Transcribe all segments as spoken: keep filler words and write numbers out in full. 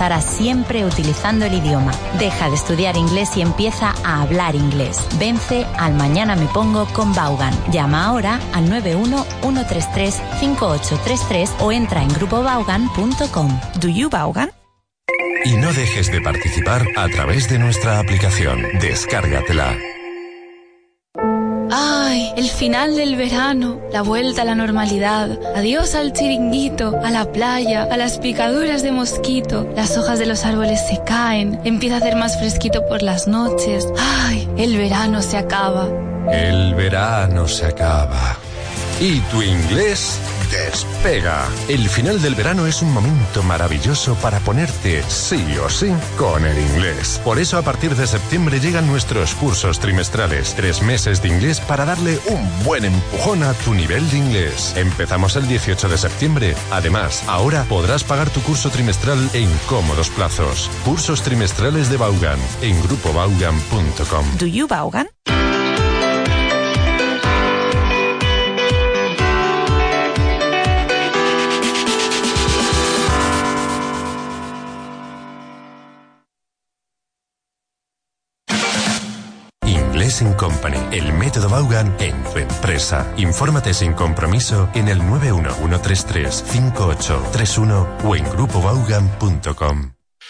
estarás siempre utilizando el idioma. Deja de estudiar inglés y empieza a hablar inglés. Vence al Mañana me pongo con Vaughan. Llama ahora al nueve uno uno tres tres cinco ocho tres tres o entra en grupo vaughan punto com. ¿Do you Vaughan? Y no dejes de participar a través de nuestra aplicación. Descárgatela. Ay, el final del verano, la vuelta a la normalidad, adiós al chiringuito, a la playa, a las picaduras de mosquito, las hojas de los árboles se caen, empieza a hacer más fresquito por las noches. Ay, el verano se acaba. El verano se acaba. Y tu inglés despega. El final del verano es un momento maravilloso para ponerte sí o sí con el inglés. Por eso a partir de septiembre llegan nuestros cursos trimestrales. Tres meses de inglés para darle un buen empujón a tu nivel de inglés. Empezamos el dieciocho de septiembre. Además, ahora podrás pagar tu curso trimestral en cómodos plazos. Cursos trimestrales de Vaughan en grupo vaughan punto com. ¿Do you Vaughan? Inglés Company, el método Vaughan en tu empresa. Infórmate sin compromiso en el nueve uno uno tres tres cinco ocho tres uno o en grupo vaughan punto com.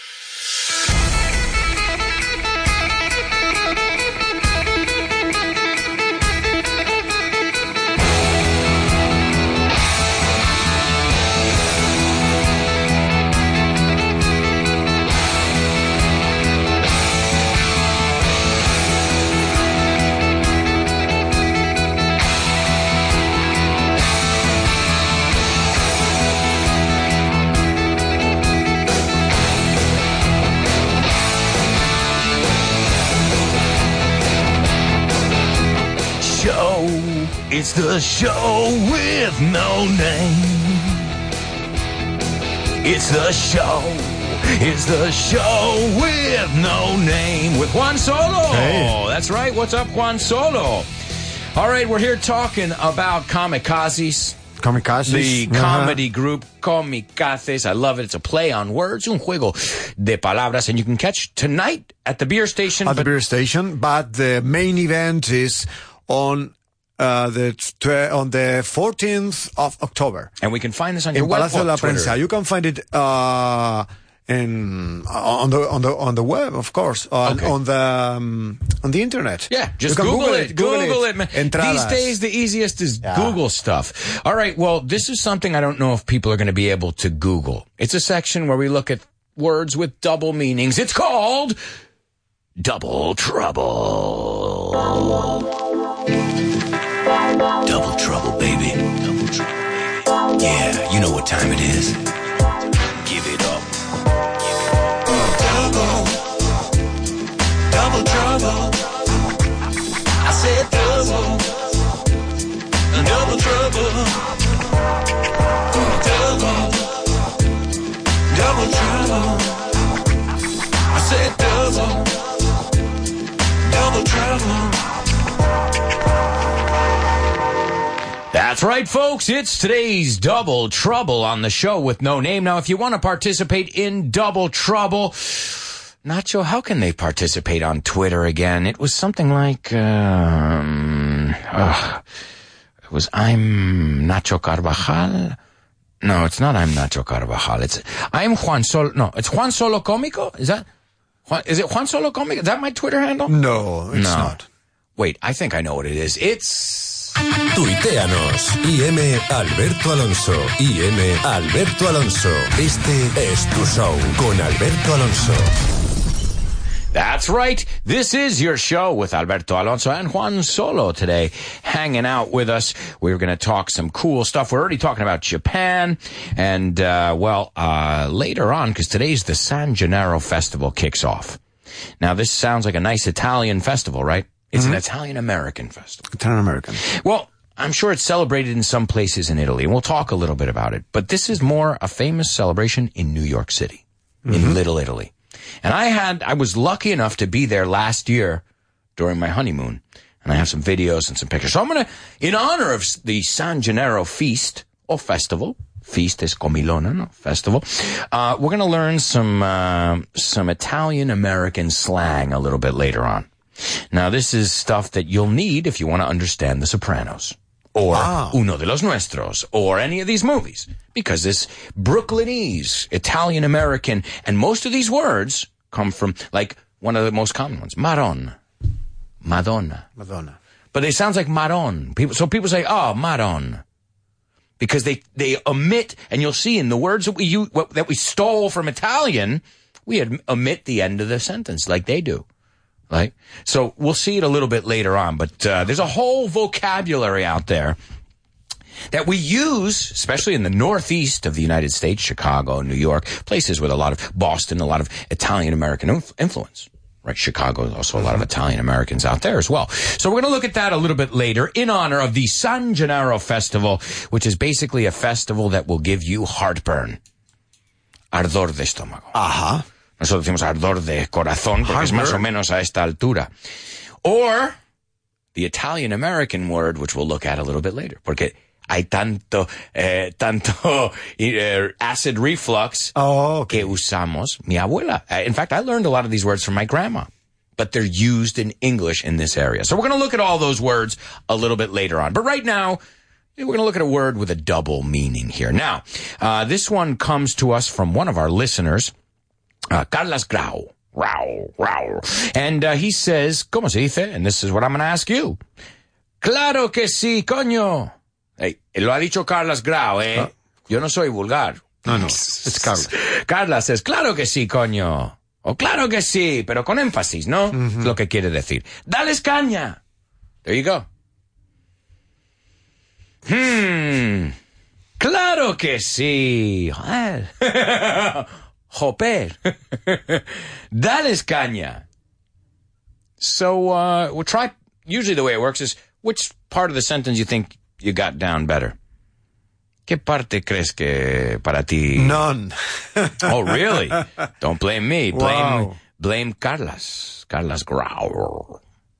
It's the show with no name. It's the show. It's the show with no name. With Juan Solo. Hey. That's right. What's up, Juan Solo? All right, we're here talking about Kamikazes. Kamikazes. The uh-huh. comedy group Kamikazes. I love it. It's a play on words. Un juego de palabras. And you can catch tonight at the beer station. At the beer station. But the main event is on... Uh, the tw- on the fourteenth of October. And we can find this on in your web, Palacio de la Twitter. Prensa. You can find it uh, in on the on the on the web, of course, on, Okay. on the um, on the internet. Yeah, just You can Google, it. Google, Google it. it. man. Entradas. These days, the easiest is Yeah. Google stuff. All right, well, this is something I don't know if people are going to be able to Google. It's a section where we look at words with double meanings. It's called Double Trouble. Double trouble, baby. Double trouble, baby. Yeah, you know what time it is. Give it up. Give it up. Double. Double trouble. I said double. Double trouble. Double. Double trouble. I said double. Double trouble. That's right, folks. It's today's Double Trouble on the show with no name. Now, if you want to participate in Double Trouble, Nacho, how can they participate on Twitter again? It was something like, um, uh, it was I'm Nacho Carvajal. No, it's not I'm Nacho Carvajal. It's I'm Juan Solo. No, it's Juan Solo Cómico. Is that, Juan, is it Juan Solo Cómico? Is that my Twitter handle? No, it's No. not. Wait, I think I know what it is. It's... Tuiteanos, I M Alberto Alonso, I M Alberto Alonso. Este es tu show con Alberto Alonso. That's right. This is your show with Alberto Alonso and Juan Solo today, hanging out with us. We're going to talk some cool stuff. We're already talking about Japan. And, uh, well, uh, later on, because today's the San Gennaro Festival kicks off. Now, this sounds like a nice Italian festival, right? It's Mm-hmm. an Italian-American festival. Italian-American. Well, I'm sure it's celebrated in some places in Italy, and we'll talk a little bit about it. But this is more a famous celebration in New York City, in Mm-hmm. Little Italy. And I had, I was lucky enough to be there last year during my honeymoon, and I have some videos and some pictures. So I'm going to, in honor of the San Gennaro feast or festival, Feast is comilona, no? Festival. Uh, we're going to learn some, uh, some Italian-American slang a little bit later on. Now, this is stuff that you'll need if you want to understand The Sopranos. Or wow. Uno de los Nuestros. Or any of these movies. Because this Brooklynese, Italian-American, and most of these words come from, like, one of the most common ones. Maron. Madonna. Madonna. But it sounds like Maron. People, so people say, oh, Maron. Because they, they omit, and you'll see in the words that we use, that we stole from Italian, we had, omit the end of the sentence like they do. Right? So we'll see it a little bit later on, but uh, there's a whole vocabulary out there that we use, especially in the northeast of the United States, Chicago, New York, places with a lot of Boston, a lot of Italian-American inf- influence. Right, Chicago, also a lot of Italian-Americans out there as well. So we're going to look at that a little bit later in honor of the San Gennaro Festival, which is basically a festival that will give you heartburn. Ardor de estómago. Ajá. Nosotros decimos ardor de corazón porque es más o menos a esta altura. Or the Italian-American word, which we'll look at a little bit later, porque hay tanto, eh, tanto eh, acid reflux oh, okay. que usamos. Mi abuela. In fact, I learned a lot of these words from my grandma, but they're used in English in this area. So we're going to look at all those words a little bit later on. But right now, we're going to look at a word with a double meaning here. Now, uh, this one comes to us from one of our listeners, uh, Carlos Grau. Rau, rau. And uh, he says, ¿Cómo se dice? And this is what I'm going to ask you. Claro que sí, coño. Hey, lo ha dicho Carlos Grau, eh? ¿Ah? Yo no soy vulgar. No, no, it's Carlos. Carlos says, claro que sí, coño. O claro que sí, pero con énfasis, ¿no? Mm-hmm. Es lo que quiere decir. Dales caña. There you go. Hmm. Claro que sí. Joder. Joper. Dales caña. So, uh, we'll try, usually the way it works is, which part of the sentence you think you got down better? ¿Qué parte crees que para ti? None. Oh, really? Don't blame me. Blame, wow. blame Carlos. Carlos Grau.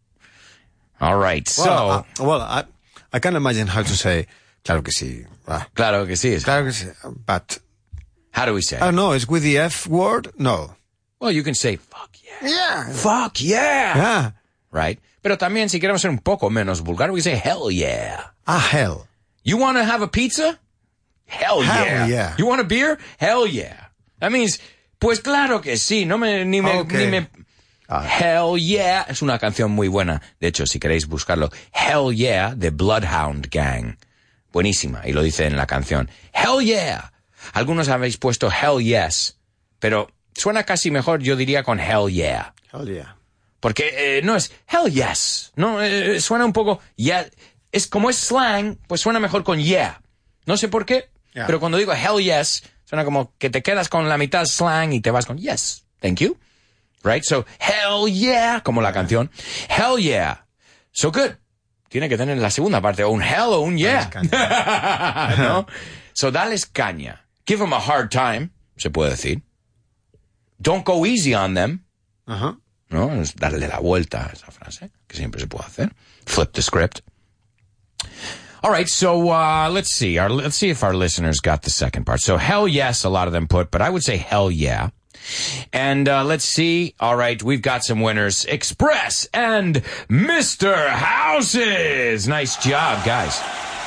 All right. So. Well, uh, well I, I can't imagine how to say, claro que sí. Uh, claro que sí. Claro que sí. But. How do we say it? I don't know. It's with the F word? No. Well, you can say, fuck yeah. Yeah. Fuck yeah. Yeah. Right? Pero también, si queremos ser un poco menos vulgar, we say, hell yeah. Ah, hell. You want to have a pizza? Hell, hell yeah. yeah. You want a beer? Hell yeah. That means, pues claro que sí. No me, ni me, okay. ni me. Ah. Hell yeah. Es una canción muy buena. De hecho, si queréis buscarlo. Hell yeah, de Bloodhound Gang. Buenísima. Y lo dice en la canción. Hell yeah. Algunos habéis puesto hell yes. Pero suena casi mejor, yo diría, con hell yeah. Hell yeah. Porque eh, no es hell yes. No, eh, suena un poco yeah. Es como es slang, pues suena mejor con yeah. No sé por qué, yeah. Pero cuando digo hell yes, suena como que te quedas con la mitad slang y te vas con yes. Thank you. Right? So, hell yeah, como la canción. Hell yeah. So good. Tiene que tener la segunda parte, o un hell o un yeah. ¿No? So, dales caña. Give them a hard time, se puede decir. Don't go easy on them. Uh-huh. ¿No? Es darle la vuelta a esa frase, que siempre se puede hacer. Flip the script. All right, so uh, let's see. Our, let's see if our listeners got the second part. So hell yes, a lot of them put, but I would say hell yeah. And uh, let's see. All right, we've got some winners. Express and Mister Houses. Nice job, guys.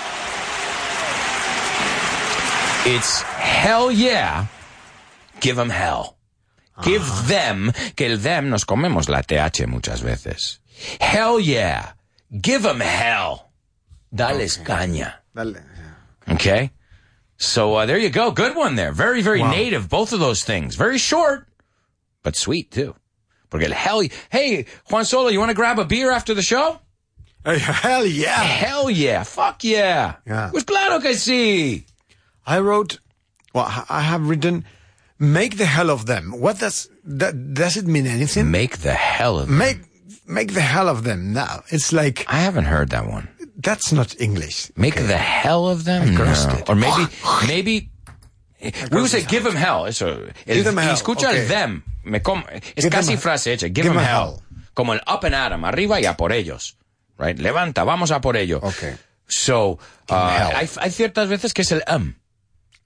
It's hell yeah, give them hell. Give uh-huh. them, que el them nos comemos la T H muchas veces. Hell yeah, give them hell. Dales okay. caña. Dale. Okay? So uh, there you go. Good one there. Very, very wow. native, both of those things. Very short, but sweet too. Porque el hell, hey, Juan Solo, you want to grab a beer after the show? Hey, hell yeah. Hell yeah. Fuck yeah. Yeah. Pues claro que sí. I wrote, well, I have written, make the hell of them. What does that? Does it mean anything? Make the hell of them. Make, make the hell of them. Now it's like I haven't heard that one. That's not English. Make okay. the hell of them. No. Or maybe, maybe we would say give them hell. Eso. Give them hell. Escucha okay. el them. Me com, es give casi them, frase hecha. Give, give them hell. hell. Como el up and at 'em, arriba y a por ellos. Right? Levanta, vamos a por ello. Okay. So, uh, hay, hay ciertas veces que es el um.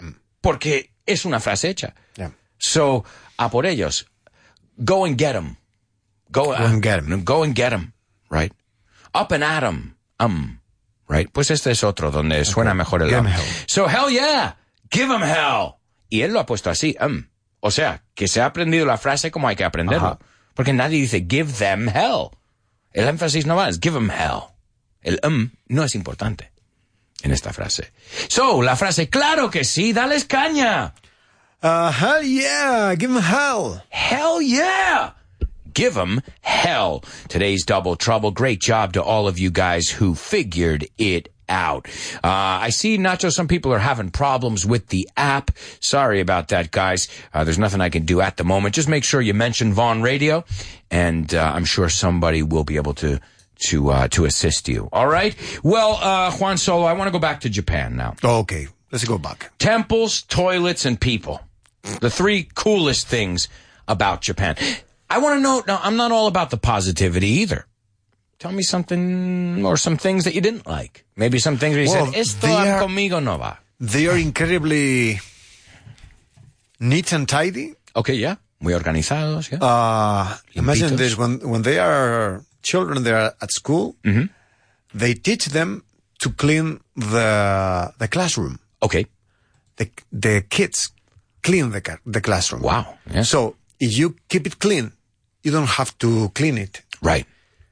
porque es una frase hecha. Yeah. So, a por ellos. Go and get 'em. Go, Go and get 'em. Go and get 'em, right? Up and at 'em. Um, right? Pues este es otro donde okay. suena mejor el Give um. 'em hell. So, hell yeah. Give 'em hell. Y él lo ha puesto así, um. O sea, que se ha aprendido la frase como hay que aprenderlo. Ajá. Porque nadie dice give them hell. El énfasis no va, es give 'em hell. El um no es importante en esta frase. So, la frase, claro que sí, dales caña. Uh, hell yeah, give 'em hell. Hell yeah. Give 'em hell. Today's Double Trouble. Great job to all of you guys who figured it out. Uh, I see, Nacho, some people are having problems with the app. Sorry about that, guys. Uh, there's nothing I can do at the moment. Just make sure you mention Vaughn Radio, and uh, I'm sure somebody will be able to to uh, to assist you. All right? Well, uh, Juan Solo, I want to go back to Japan now. Okay, let's go back. Temples, toilets, and people. The three coolest things about Japan. I want to know, now, I'm not all about the positivity either. Tell me something, or some things that you didn't like. Maybe some things where you well, said, esto are, conmigo no va. They are incredibly neat and tidy. Okay, yeah. Muy organizados, yeah. Uh, imagine Limpitos. this, when, when they are children, they are at school, mm-hmm. they teach them to clean the the classroom. Okay. The, the kids clean the, ca- the classroom. Wow. Yeah. So if you keep it clean, you don't have to clean it. Right.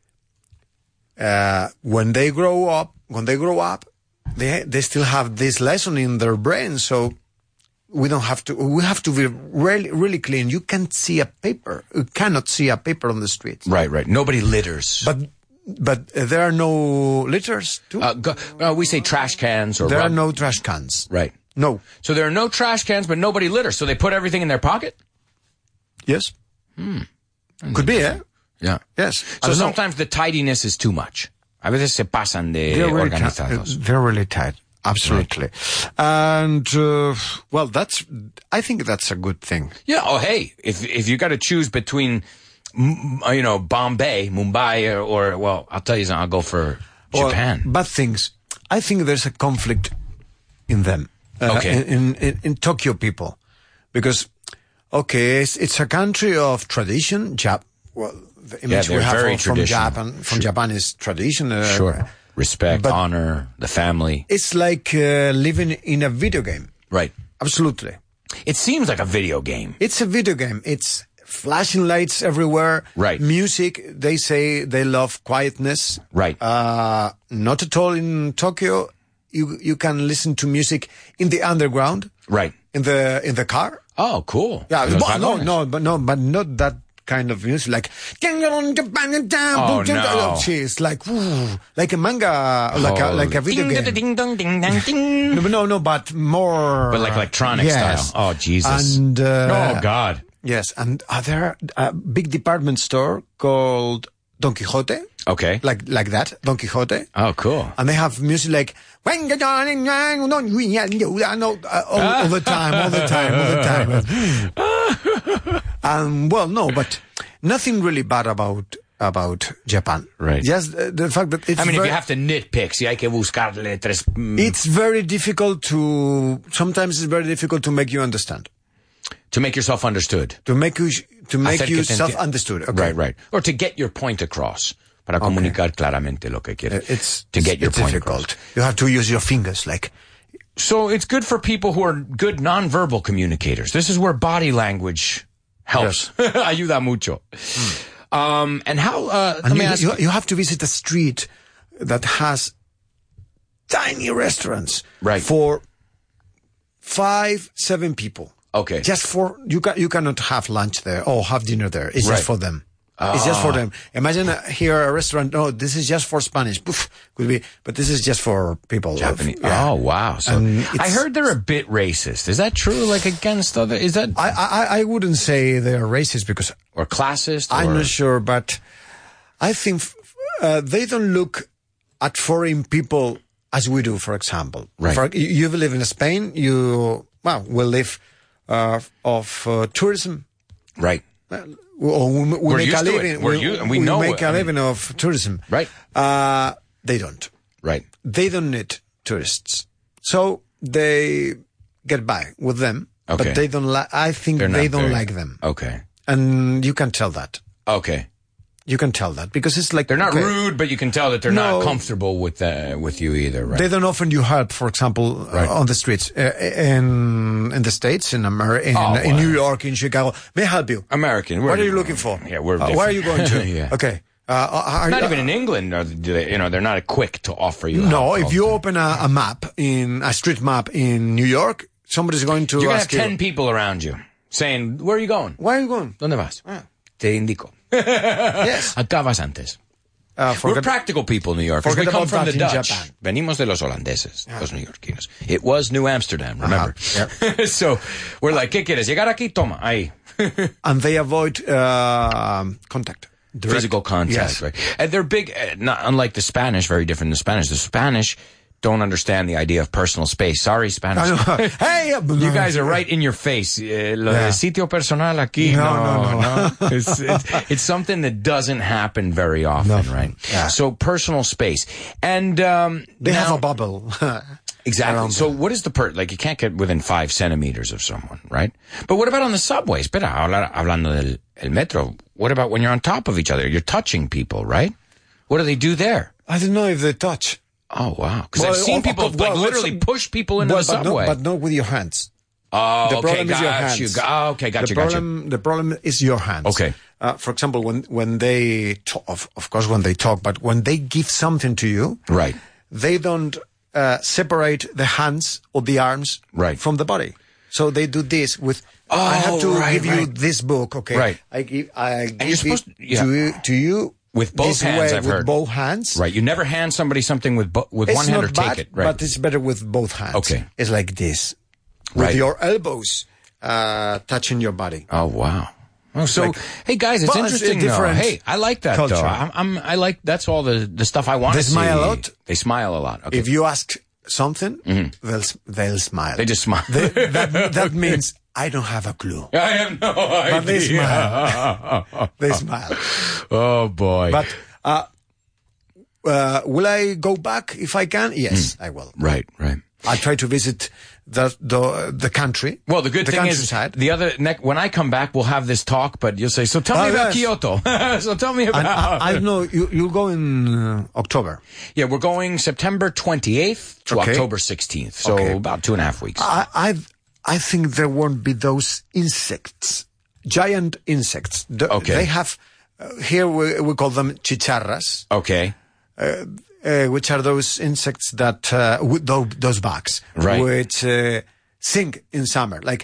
Uh, when they grow up, when they grow up, they they still have this lesson in their brain. So we don't have to. We have to be really, really clean. You can't see a paper. You cannot see a paper on the street. Right, right. Nobody litters. But but uh, there are no litters too. Uh, go, uh, we say trash cans or there rub- are no trash cans. Right. No. So there are no trash cans, but nobody litters. So they put everything in their pocket? Yes. Hmm. Could be, eh? Yeah. Yes. So sometimes the tidiness is too much. A veces se pasan de they're really organizados. Tight. They're really tight. Absolutely. Right. And, uh, well, that's, I think that's a good thing. Yeah. Oh, hey, if, if you got to choose between, you know, Bombay, Mumbai, or, or, well, I'll tell you something, I'll go for Japan. Well, bad things. I think there's a conflict in them. Uh, okay. In, in, in Tokyo people. Because, okay, it's, it's a country of tradition. Jap- well, the image yeah, we have very from Japan, from sure. Japan is tradition. Uh, sure. Respect, honor, the family. It's like uh, living in a video game. Right. Absolutely. It seems like a video game. It's a video game. It's flashing lights everywhere. Right. Music, they say they love quietness. Right. Uh, not at all in Tokyo. You you can listen to music in the underground. Right. In the in the car. Oh, cool. Yeah. Well, no, no, but no, but not that kind of music. Like oh no, it's like ooh, like a manga, like a like a video game. Ding dong, ding dong, ding. No, no, no, but more. But like electronic yes. style. Oh Jesus. And uh, oh God. Yes, and uh, there a big department store called Don Quixote. Okay. Like like that, Don Quixote. Oh, cool. And they have music like all, all the time, all the time, all the time. And well, no, but nothing really bad about about Japan. Right. Just uh, the fact that it's I mean, very, if you have to nitpick, si hay que buscarle tres. Mm. It's very difficult to. Sometimes it's very difficult to make you understand. To make yourself understood. To make you to make Hacer you que te enti- self-understood. Okay. Right, right. Or to get your point across. Para Okay. comunicar claramente lo que quieres. It's to get it's, your it's point difficult. across. You have to use your fingers, like. So it's good for people who are good nonverbal communicators. This is where body language helps. Yes. Ayuda mucho. Mm. Um, and how? Uh, And let me you, ask you, you have to visit a street that has tiny restaurants, right. for five, seven people. Okay. Just for you can you cannot have lunch there or have dinner there. It's Right. just for them. Ah. It's just for them. Imagine uh, here a restaurant. No, this is just for Spanish. Poof, could be, but this is just for people. of- Japanese. yeah. Oh wow! So And I it's- heard they're a bit racist. Is that true? Like against other? Is that I, I I wouldn't say they're racist because or classist? Or? I'm not sure, but I think uh, they don't look at foreign people as we do. For example, Right. For, you, you live in Spain. You well, we live uh, of uh, tourism. Right. Uh, or we, we We're make used a to it. living. We're u- we know make it. a I mean- living of tourism. Right. Uh, they don't. Right. They don't need tourists. So they get by with them, Okay. but they don't like, I think They're they not don't very- like them. Okay. And you can tell that. Okay. You can tell that because it's like They're not okay, rude, but you can tell that they're No. not comfortable with uh, with you either, right? They don't offer you help, for example, Right. uh, on the streets uh, in in the States, in America, in, Oh, in well. New York, in Chicago. May I help you? American. What are you looking for? Yeah, we're Uh, where are you going to? yeah. Okay. Uh, are, Not are- even in England, are they, you know, they're not quick to offer you No, help. if you open a, a map in a street map in New York, somebody's going to You're going to have ask ten you, people around you saying, where are you going? where are you going? ¿Dónde vas? Ah. Te indico. Yes. Acá vas antes. Uh, We're forget- practical people, New Yorkers. We forget come about from the that in Dutch. Japan. Venimos de los holandeses, los neoyorquinos. It was New Amsterdam, remember? Uh-huh. So we're like, ¿qué quieres? ¿Llegar aquí? Toma, ahí. and they avoid uh, contact. Direct- Physical contact, Yes. right? And they're big, uh, not unlike the Spanish, very different than the Spanish. The Spanish don't understand the idea of personal space. Sorry, Spanish. I know. Hey, uh, You guys are right in your face. Eh, lo Yeah. de sitio personal aquí. No, No, no, no. It's, it's, it's something that doesn't happen very often, No. right? Yeah. So personal space. And, um, They now- have a bubble. Exactly. around So what is the per, like you can't get within five centimeters of someone, right? But what about on the subway? Espera, habla- hablando del el metro. What about when you're on top of each other? You're touching people, right? What do they do there? I don't know if they touch. Oh, wow. Because Well, I've seen oh, people oh, like well, literally what's- push people into Well, the but, subway. not, but not with your hands. oh, The okay, problem got is your you. hands. Got, oh, okay, got the you, got you. problem, The problem is your hands. Okay. Uh, for example, when when they talk, of, of course, when they talk, but when they give something to you, Right. they don't uh, separate the hands or the arms Right. from the body. So they do this with. I have Oh, to right, give you right. this book, okay? Right. I give. I give you're supposed it to- yeah. to you. To you With both this hands, way, I've with heard. both hands. Right. You never hand somebody something with bo- with It's one hand not or bad, take it. Right. but it's better with both hands. Okay. It's like this, with Right. your elbows uh, touching your body. Oh wow! Oh, so Like- hey guys, it's Well, it's a interesting. though. different Hey, I like that culture. though. I'm, I'm I like that's all the the stuff I want They to see. smile a lot? They smile a lot. Okay, If you ask something, they'll s- they'll smile. Mm-hmm. they just smile. They- that that means I don't have a clue. I have no idea. But they smile. They smile. Oh boy! But uh, uh, will I go back if I can? Yes, I will. right, right. I'll try to visit the the the country. Well, the good the thing is, countryside. the other ne- when I come back, we'll have this talk. But you'll say, "So tell me Oh, about yes. Kyoto." So tell me about. And I, I know you you'll go in uh, October. yeah, we're going September twenty-eighth to Okay. October sixteenth. So Okay. about two and a half weeks. I I I think there won't be those insects, giant insects. The- Okay. They have uh, here we we call them chicharras. okay. Uh, which are those insects that uh, with those, those bugs, Right. which uh, sing in summer, like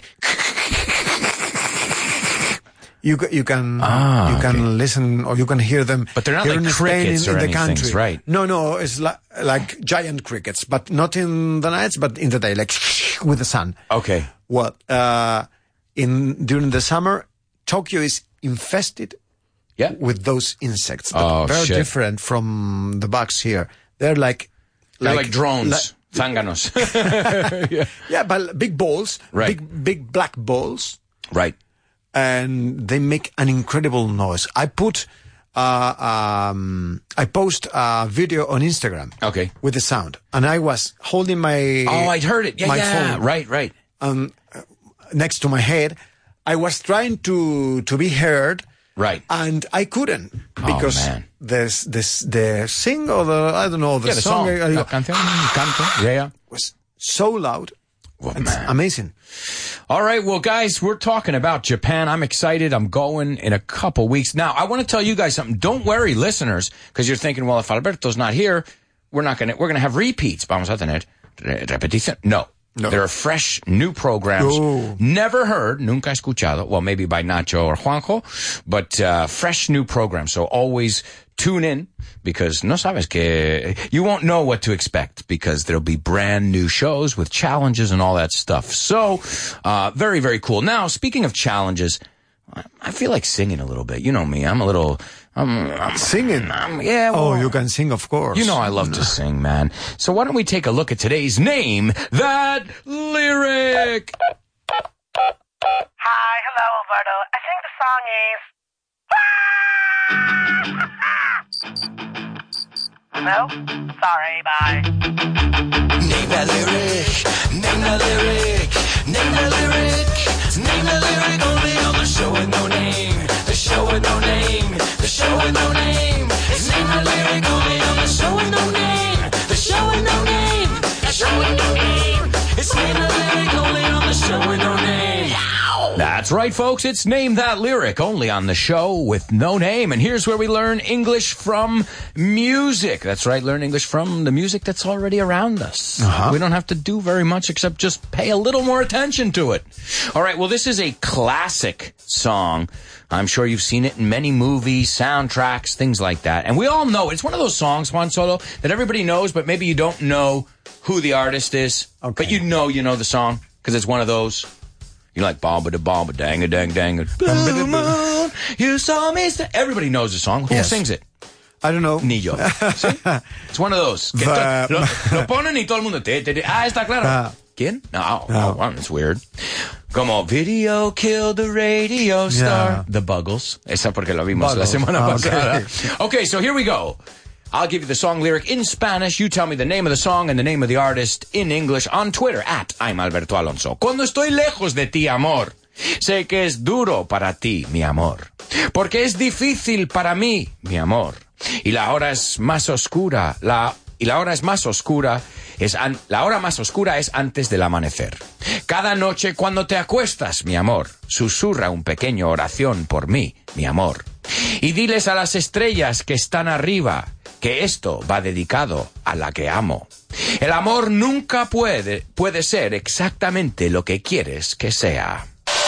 you ca- you can Ah, you can listen or you can hear them. But they're not here like in Spain, crickets in, or in the anything, country, right? No, no, it's like like giant crickets, but not in the nights, but in the day, like with the sun. Okay. Well, uh, in during the summer, Tokyo is infested Yeah. with those insects. But Oh, very shit. different from the bugs here. They're like, They're like, drones, like- zánganos. yeah, but big balls, Right. big big black balls, Right. and they make an incredible noise. I put, uh, um, I post a video on Instagram. Okay. With the sound, and I was holding my Oh, I'd heard it. Yeah, my yeah. phone Right, right. um, next to my head. I was trying to to be heard. Right. And I couldn't because man. there's this the sing or the I don't know the, Yeah, the song. uh, La canción, canto, yeah. was so loud. Well, It's man. amazing. All right, well, guys, we're talking about Japan. I'm excited. I'm going in a couple weeks. Now, I want to tell you guys something. Don't worry, listeners, because you're thinking, well, if Alberto's not here, we're not going to, we're going to have repeats. Vamos a tener repetición. No. No. There are fresh new programs. Oh. Never heard, nunca escuchado. Well, maybe by Nacho or Juanjo, but uh, fresh new programs. So always tune in because no sabes que you won't know what to expect because there'll be brand new shows with challenges and all that stuff. So, uh, very, very cool. Now, speaking of challenges, I feel like singing a little bit. You know me. I'm a little, I'm, I'm Singing. I'm, yeah. Oh, well, you can sing, of course. you know I love to sing, man. So why don't we take a look at today's Name That Lyric? Hi, hello, Alberto. I think the song is. No? Sorry, bye. Name that lyric, name that lyric. the lyric only on the show with no name. The show with no name. The show with no name. It's name the lyric only on the show with no name. The show with no name. The show with no name. It's name the lyric only on the show with no name. That's right, folks. It's Name That Lyric, only on the show with no name. And here's where we learn English from music. That's right, learn English from the music that's already around us. Uh-huh. We don't have to do very much except just pay a little more attention to it. All right, well, this is a classic song. I'm sure you've seen it in many movies, soundtracks, things like that. And we all know it. It's one of those songs, Juan Solo, that everybody knows, but maybe you don't know who the artist is. Okay. But you know you know the song, because it's one of those. You like bomba da bomba dang a dang dang. Blue moon, you saw me. St-. Everybody knows the song. Who yes. sings it? I don't know. Ni yo. ¿Sí? It's one of those. Que to- lo, lo ponen y todo el mundo. Te, te, te. Ah, está claro. Uh, ¿Quién? No. no. Oh, well, it's weird. Como Video Killed the Radio Star. Yeah. The Buggles. Esa porque lo vimos Buggles. La semana oh, pasada. Okay. okay, so here we go. I'll give you the song lyric in Spanish. You tell me the name of the song and the name of the artist in English on Twitter at I'm Alberto Alonso. Cuando estoy lejos de ti, amor, sé que es duro para ti, mi amor. Porque es difícil para mí, mi amor. Y la hora es más oscura, la, y la hora es más oscura, es an, la hora más oscura es antes del amanecer. Cada noche cuando te acuestas, mi amor, susurra un pequeño oración por mí, mi amor. Y diles a las estrellas que están arriba que esto va dedicado a la que amo. El amor nunca puede, puede ser exactamente lo que quieres que sea.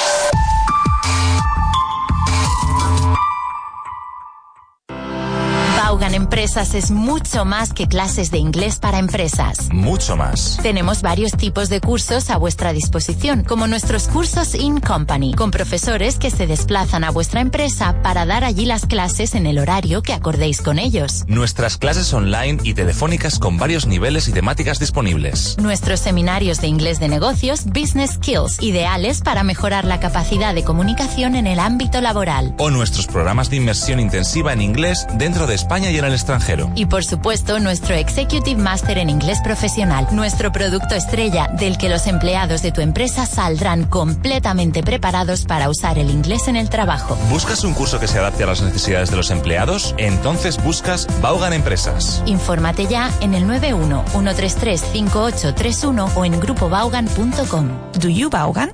Vaughan Empresas es mucho más que clases de inglés para empresas. Mucho más. Tenemos varios tipos de cursos a vuestra disposición, como nuestros cursos In Company, con profesores que se desplazan a vuestra empresa para dar allí las clases en el horario que acordéis con ellos. Nuestras clases online y telefónicas con varios niveles y temáticas disponibles. Nuestros seminarios de inglés de negocios, Business Skills, ideales para mejorar la capacidad de comunicación en el ámbito laboral. O nuestros programas de inmersión intensiva en inglés dentro de España y en el extranjero. Y por supuesto, nuestro Executive Master en Inglés Profesional, nuestro producto estrella del que los empleados de tu empresa saldrán completamente preparados para usar el inglés en el trabajo. ¿Buscas un curso que se adapte a las necesidades de los empleados? Entonces buscas Vaughan Empresas. Infórmate ya en el nueve uno, uno tres tres, cinco ocho tres uno o en grupo vaughan punto com. ¿Do you Vaughan?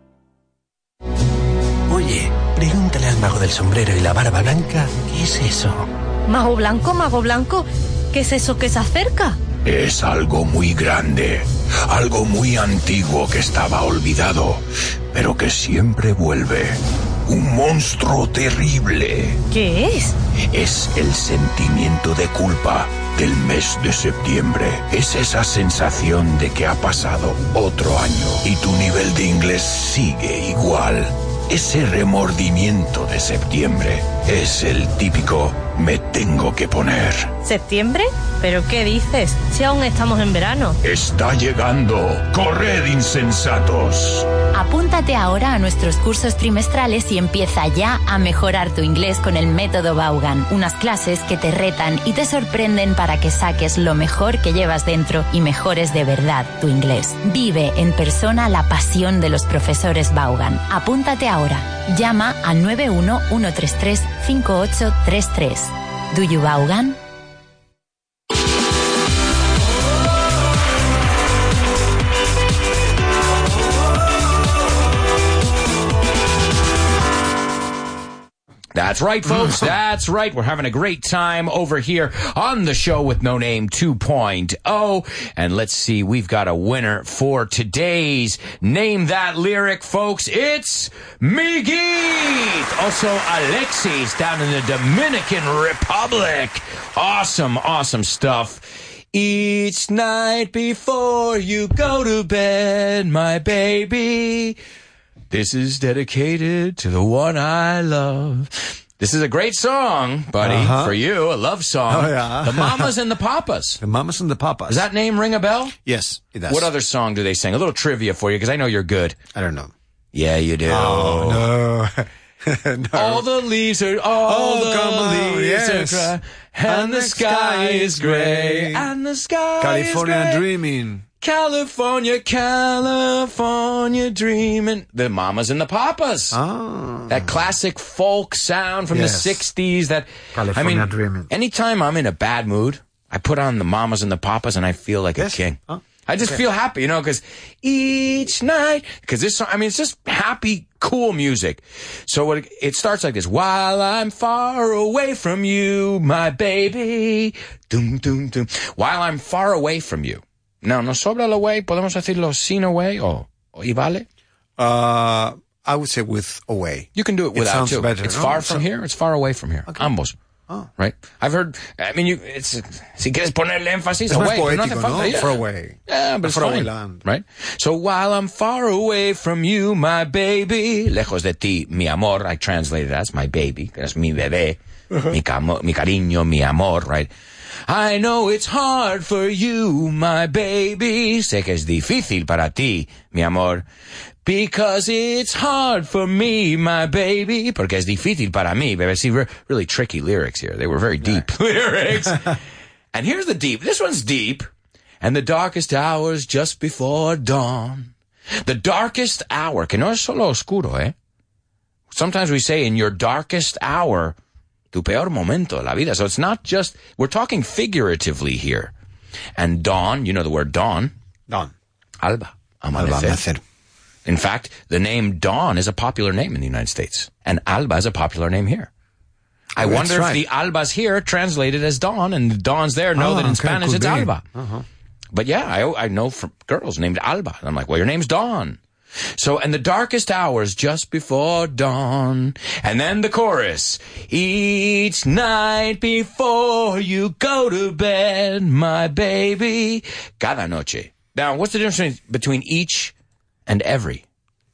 Oye, pregúntale al mago del sombrero y la barba blanca, ¿qué es eso? Mago blanco, mago blanco, ¿qué es eso que se acerca? Es algo muy grande, algo muy antiguo que estaba olvidado, pero que siempre vuelve. Un monstruo terrible. ¿Qué es? Es el sentimiento de culpa del mes de septiembre. Es esa sensación de que ha pasado otro año y tu nivel de inglés sigue igual. Ese remordimiento de septiembre es el típico me tengo que poner. ¿Septiembre? ¿Pero qué dices? Si aún estamos en verano. Está llegando. ¡Corred, insensatos! Apúntate ahora a nuestros cursos trimestrales y empieza ya a mejorar tu inglés con el método Vaughan. Unas clases que te retan y te sorprenden para que saques lo mejor que llevas dentro y mejores de verdad tu inglés. Vive en persona la pasión de los profesores Vaughan. Apúntate ahora. Llama al nueve uno, uno tres tres, cinco ocho tres tres. ¿Do you Vaughan? That's right, folks. That's right. We're having a great time over here on the show with No Name two point oh. And let's see, we've got a winner for today's Name That Lyric, folks. It's Miguel. Also, Alexis down in the Dominican Republic. Awesome, awesome stuff. Each night before you go to bed, my baby, this is dedicated to the one I love. This is a great song, buddy, uh-huh. for you, a love song. Oh, yeah. The Mamas and the Papas. The Mamas and the Papas. Does that name ring a bell? Yes, it does. What other song do they sing? A little trivia for you, because I know you're good. I don't know. Yeah, you do. Oh, no. no. All the leaves are, all oh, the come on, leaves yes. are cry, and, and the sky is gray, and the sky California is gray. Dreaming. California, California dreaming. The Mamas and the Papas. Ah. That classic folk sound from Yes. the sixties. That California I mean, dreaming. anytime I'm in a bad mood, I put on the Mamas and the Papas and I feel like Yes. a king. Oh, I just okay. feel happy, you know, because each night, because this song, I mean, it's just happy, cool music. So what it, it starts like this. While I'm far away from you, my baby. Dum, dum, dum. While I'm far away from you. No, ¿nos sobra el away? ¿Podemos decirlo sin away o, o y vale? Uh, I would say with away. You can do it It without sounds too. better, It's no? far It from sounds- here, it's far away from here. Okay. Ambos. Oh. Right? I've heard, I mean, you, it's, si quieres ponerle énfasis, Es más away, pero no hace poético, falta. ¿no? Yeah. For away. Yeah, but it's For away fine, land. right? So while I'm far away from you, my baby, lejos de ti, mi amor, I translate it as my baby, que es mi bebé, mi, camo, mi cariño, mi amor, right? I know it's hard for you, my baby. Sé que es difícil para ti, mi amor. Because it's hard for me, my baby. Porque es difícil para mí, baby. See, re- really tricky lyrics here. They were very deep lyrics. And here's the deep. This one's deep. And the darkest hours just before dawn. The darkest hour, que no es solo oscuro, eh? Sometimes we say in your darkest hour, tu peor momento de la vida. So it's not just, we're talking figuratively here. And dawn, you know the word dawn. Dawn. Alba. Alba, Amanecer. amanecer. In fact, the name Dawn is a popular name in the United States. And Alba is a popular name here. I That's wonder right. if the Albas here translated as Dawn, and the Dawn's there know Oh, that in okay, Spanish could it's be. Alba. Uh-huh. But yeah, I, I know from girls named Alba. And I'm like, well, your name's Dawn. So, and the darkest hours just before dawn. And then the chorus. Each night before you go to bed, my baby. Cada noche. Now, what's the difference between each and every?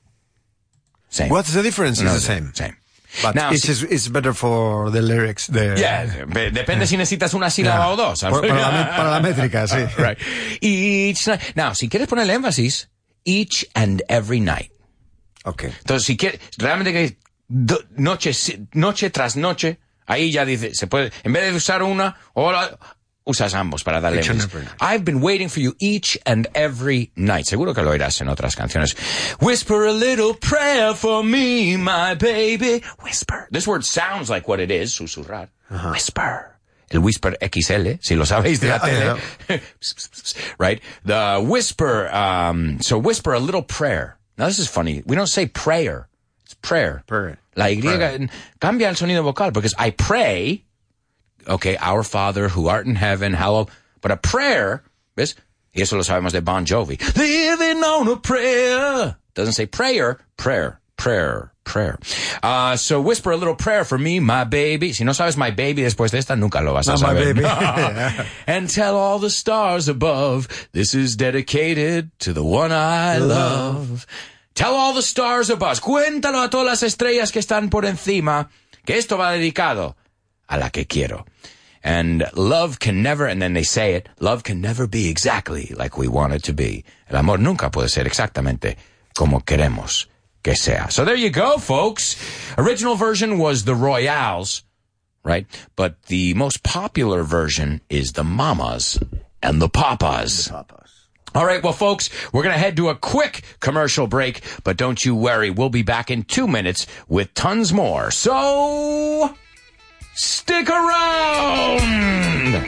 Same. What's the difference? No, It's the same. Same. But Now, it's, si- just, it's better for the lyrics. The, Yeah, be- depende si necesitas una sílaba Yeah. o dos. Por- para, la, met- para la métrica, sí. Right. Each night. Now, si quieres ponerle énfasis, each and every night. Okay. Entonces, si quieres, realmente que do- noche, si- noche tras noche, ahí ya dice, se puede, en vez de usar una, o la, usas ambos para darle Each and énfasis. every night. I've been waiting for you each and every night. Seguro que lo oirás en otras canciones. Whisper a little prayer for me, my baby. Whisper. This word sounds like what it is, susurrar. Uh-huh. Whisper. El Whisper X L, si lo sabéis de la Yeah, tele. Right? The whisper, um, so whisper a little prayer. Now this is funny. We don't say prayer. It's prayer. Prayer. La Y, Prayer. cambia el sonido vocal because I pray, okay, our Father who art in heaven, hallowed, but a prayer, ¿ves? Y eso lo sabemos de Bon Jovi. Living on a prayer. Doesn't say prayer, prayer, prayer, prayer. Uh, so whisper a little prayer for me, my baby. Si no sabes my baby después de esta, nunca lo vas a Not my saber. baby. No. And tell all the stars above, this is dedicated to the one I love. Tell all the stars above. Cuéntalo a todas las estrellas que están por encima, que esto va dedicado a la que quiero. And love can never, and then they say it, love can never be exactly like we want it to be. El amor nunca puede ser exactamente como queremos que sea. So there you go, folks. Original version was the Royales, right? But the most popular version is the Mamas and the Papas. The Papas. All right, well, folks, we're going to head to a quick commercial break, but don't you worry. We'll be back in two minutes with tons more. So, stick around!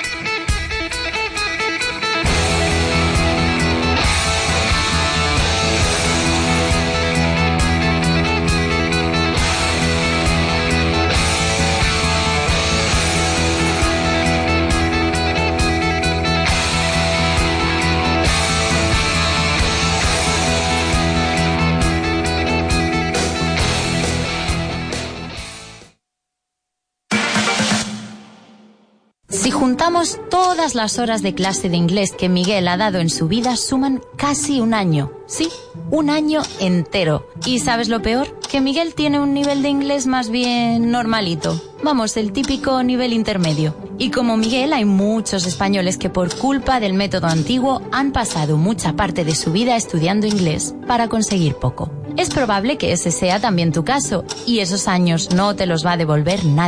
Si juntamos todas las horas de clase de inglés que Miguel ha dado en su vida, suman casi un año. Sí, un año entero. ¿Y sabes lo peor? Que Miguel tiene un nivel de inglés más bien normalito. Vamos, el típico nivel intermedio. Y como Miguel, hay muchos españoles que por culpa del método antiguo han pasado mucha parte de su vida estudiando inglés para conseguir poco. Es probable que ese sea también tu caso, y esos años no te los va a devolver nadie.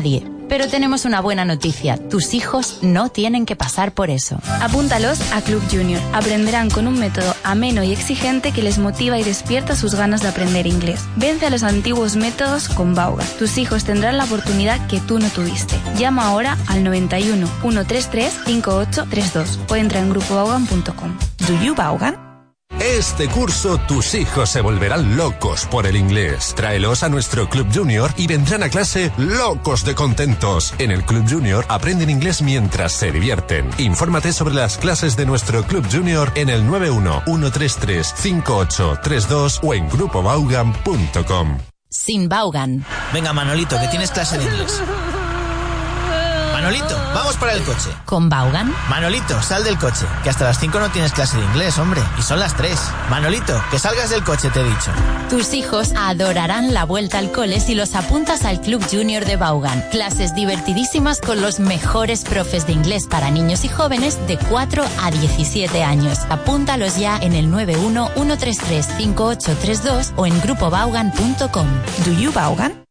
Pero tenemos una buena noticia. Tus hijos no tienen que pasar por eso. Apúntalos a Club Junior. Aprenderán con un método ameno y exigente que les motiva y despierta sus ganas de aprender inglés. Vence a los antiguos métodos con Vaughan. Tus hijos tendrán la oportunidad que tú no tuviste. Llama ahora al noventa y uno, ciento treinta y tres, cincuenta y ocho treinta y dos o entra en grupo vaughan punto com. ¿Do you Vaughan? Este curso tus hijos se volverán locos por el inglés. Tráelos a nuestro Club Junior y vendrán a clase locos de contentos. En el Club Junior aprenden inglés mientras se divierten. Infórmate sobre las clases de nuestro Club Junior en el nueve uno, ciento treinta y tres, cincuenta y ocho treinta y dos o en grupo vaughan punto com. Sin Vaughan. Venga, Manolito, que tienes clase de inglés. Manolito, vamos para el coche. ¿Con Vaughan? Manolito, sal del coche, que hasta las cinco no tienes clase de inglés, hombre. Y son las tres. Manolito, que salgas del coche, te he dicho. Tus hijos adorarán la vuelta al cole si los apuntas al Club Junior de Vaughan. Clases divertidísimas con los mejores profes de inglés para niños y jóvenes de cuatro a diecisiete años. Apúntalos ya en el nueve uno, ciento treinta y tres, cincuenta y ocho treinta y dos o en grupo vaughan punto com. ¿Do you Vaughan?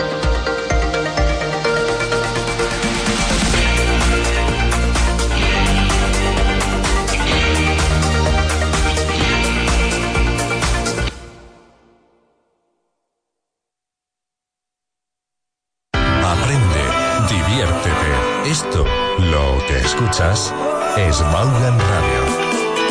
Esto, lo que escuchas, es Vaughan Radio.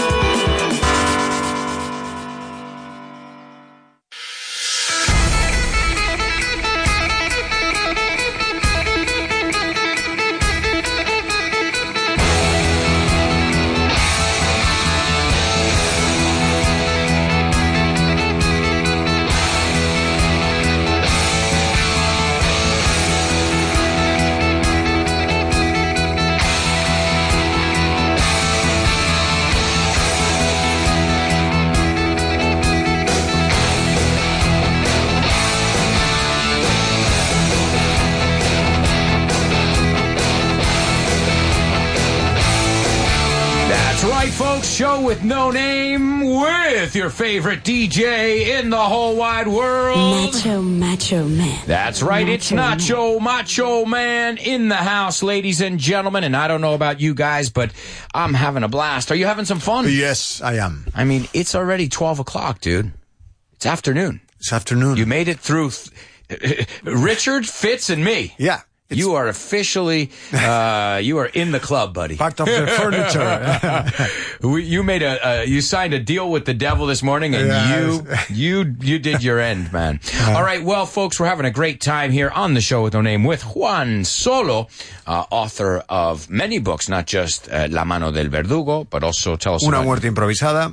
Show with no name with your favorite D J in the whole wide world. Macho, Macho Man. That's right, Macho it's Nacho, Man. Macho Man in the house, ladies and gentlemen. And I don't know about you guys, but I'm having a blast. Are you having some fun? Yes, I am. I mean, it's already twelve o'clock, dude. It's afternoon. It's afternoon. You made it through th- Richard, Fitz, and me. Yeah. You are officially, uh, you are in the club, buddy. Part of the furniture. we, you made a, uh, you signed a deal with the devil this morning, and yes. you, you, you did your end, man. Uh, All right, well, folks, we're having a great time here on the show with no name with Juan Solo, uh, author of many books, not just uh, La Mano del Verdugo, but also tell us Una about muerte improvisada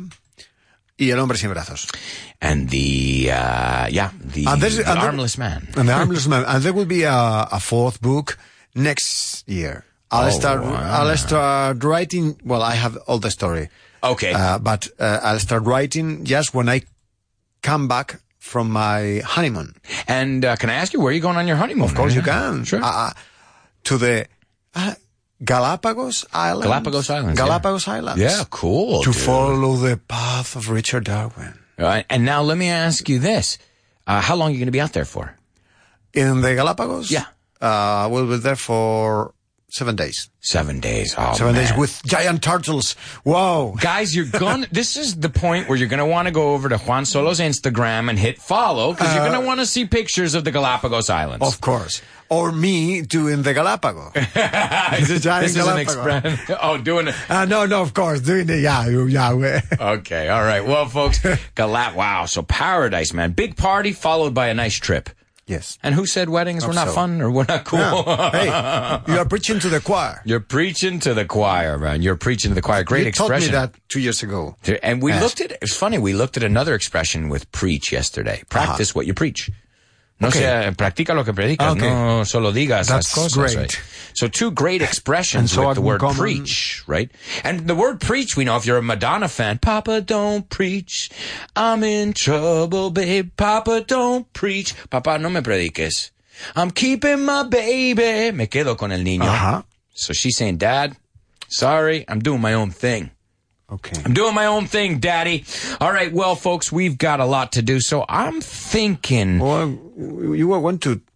y El hombre sin brazos. And the, uh, yeah, the, and the and Armless there, Man. And the Armless Man. And there will be a, a fourth book next year. I'll Oh, start, wow. I'll start writing, well, I have all the story. Okay. Uh, but, uh, I'll start writing just when I come back from my honeymoon. And, uh, can I ask you, where are you going on your honeymoon? Of course Yeah. you can. Sure. Uh, to the, uh, Galapagos Islands. Galapagos Islands. Galapagos yeah. Islands. Yeah, cool. To dude. follow the path of Richard Darwin. All right. And now let me ask you this. Uh, how long are you going to be out there for? In the Galapagos? Yeah. Uh, we'll be there for seven days. Seven days. Oh, seven man. days with giant turtles. Wow. Guys, you're going to, this is the point where you're going to want to go over to Juan Solo's Instagram and hit follow, because uh, you're going to want to see pictures of the Galapagos Islands. Of course. Or me doing the Galapagos. this this is an expression. Oh, doing it. Uh, no, no, of course. Doing it. Yeah, yeah. Okay. All right. Well, folks, Galap. Wow. So paradise, man. Big party followed by a nice trip. Yes. And who said weddings were not so. fun or we're not cool? Yeah. Hey, you are preaching to the choir. You're preaching to the choir, man. You're preaching to the choir. Great you expression. You taught me that two years ago. And we yes. looked at, it's funny, we looked at another expression with preach yesterday. Practice uh-huh. what you preach. No okay. sea, practica lo que predicas, okay. no solo digas That's las cosas. Great. Right? So two great expressions so with the word common... preach, right? And the word preach, we know if you're a Madonna fan, Papa don't preach, I'm in trouble, babe, Papa don't preach, Papa no me prediques, I'm keeping my baby, me quedo con el niño. Uh-huh. So she's saying, Dad, sorry, I'm doing my own thing. Okay. I'm doing my own thing, Daddy. All right, well, folks, we've got a lot to do, so I'm thinking... Well, you were going to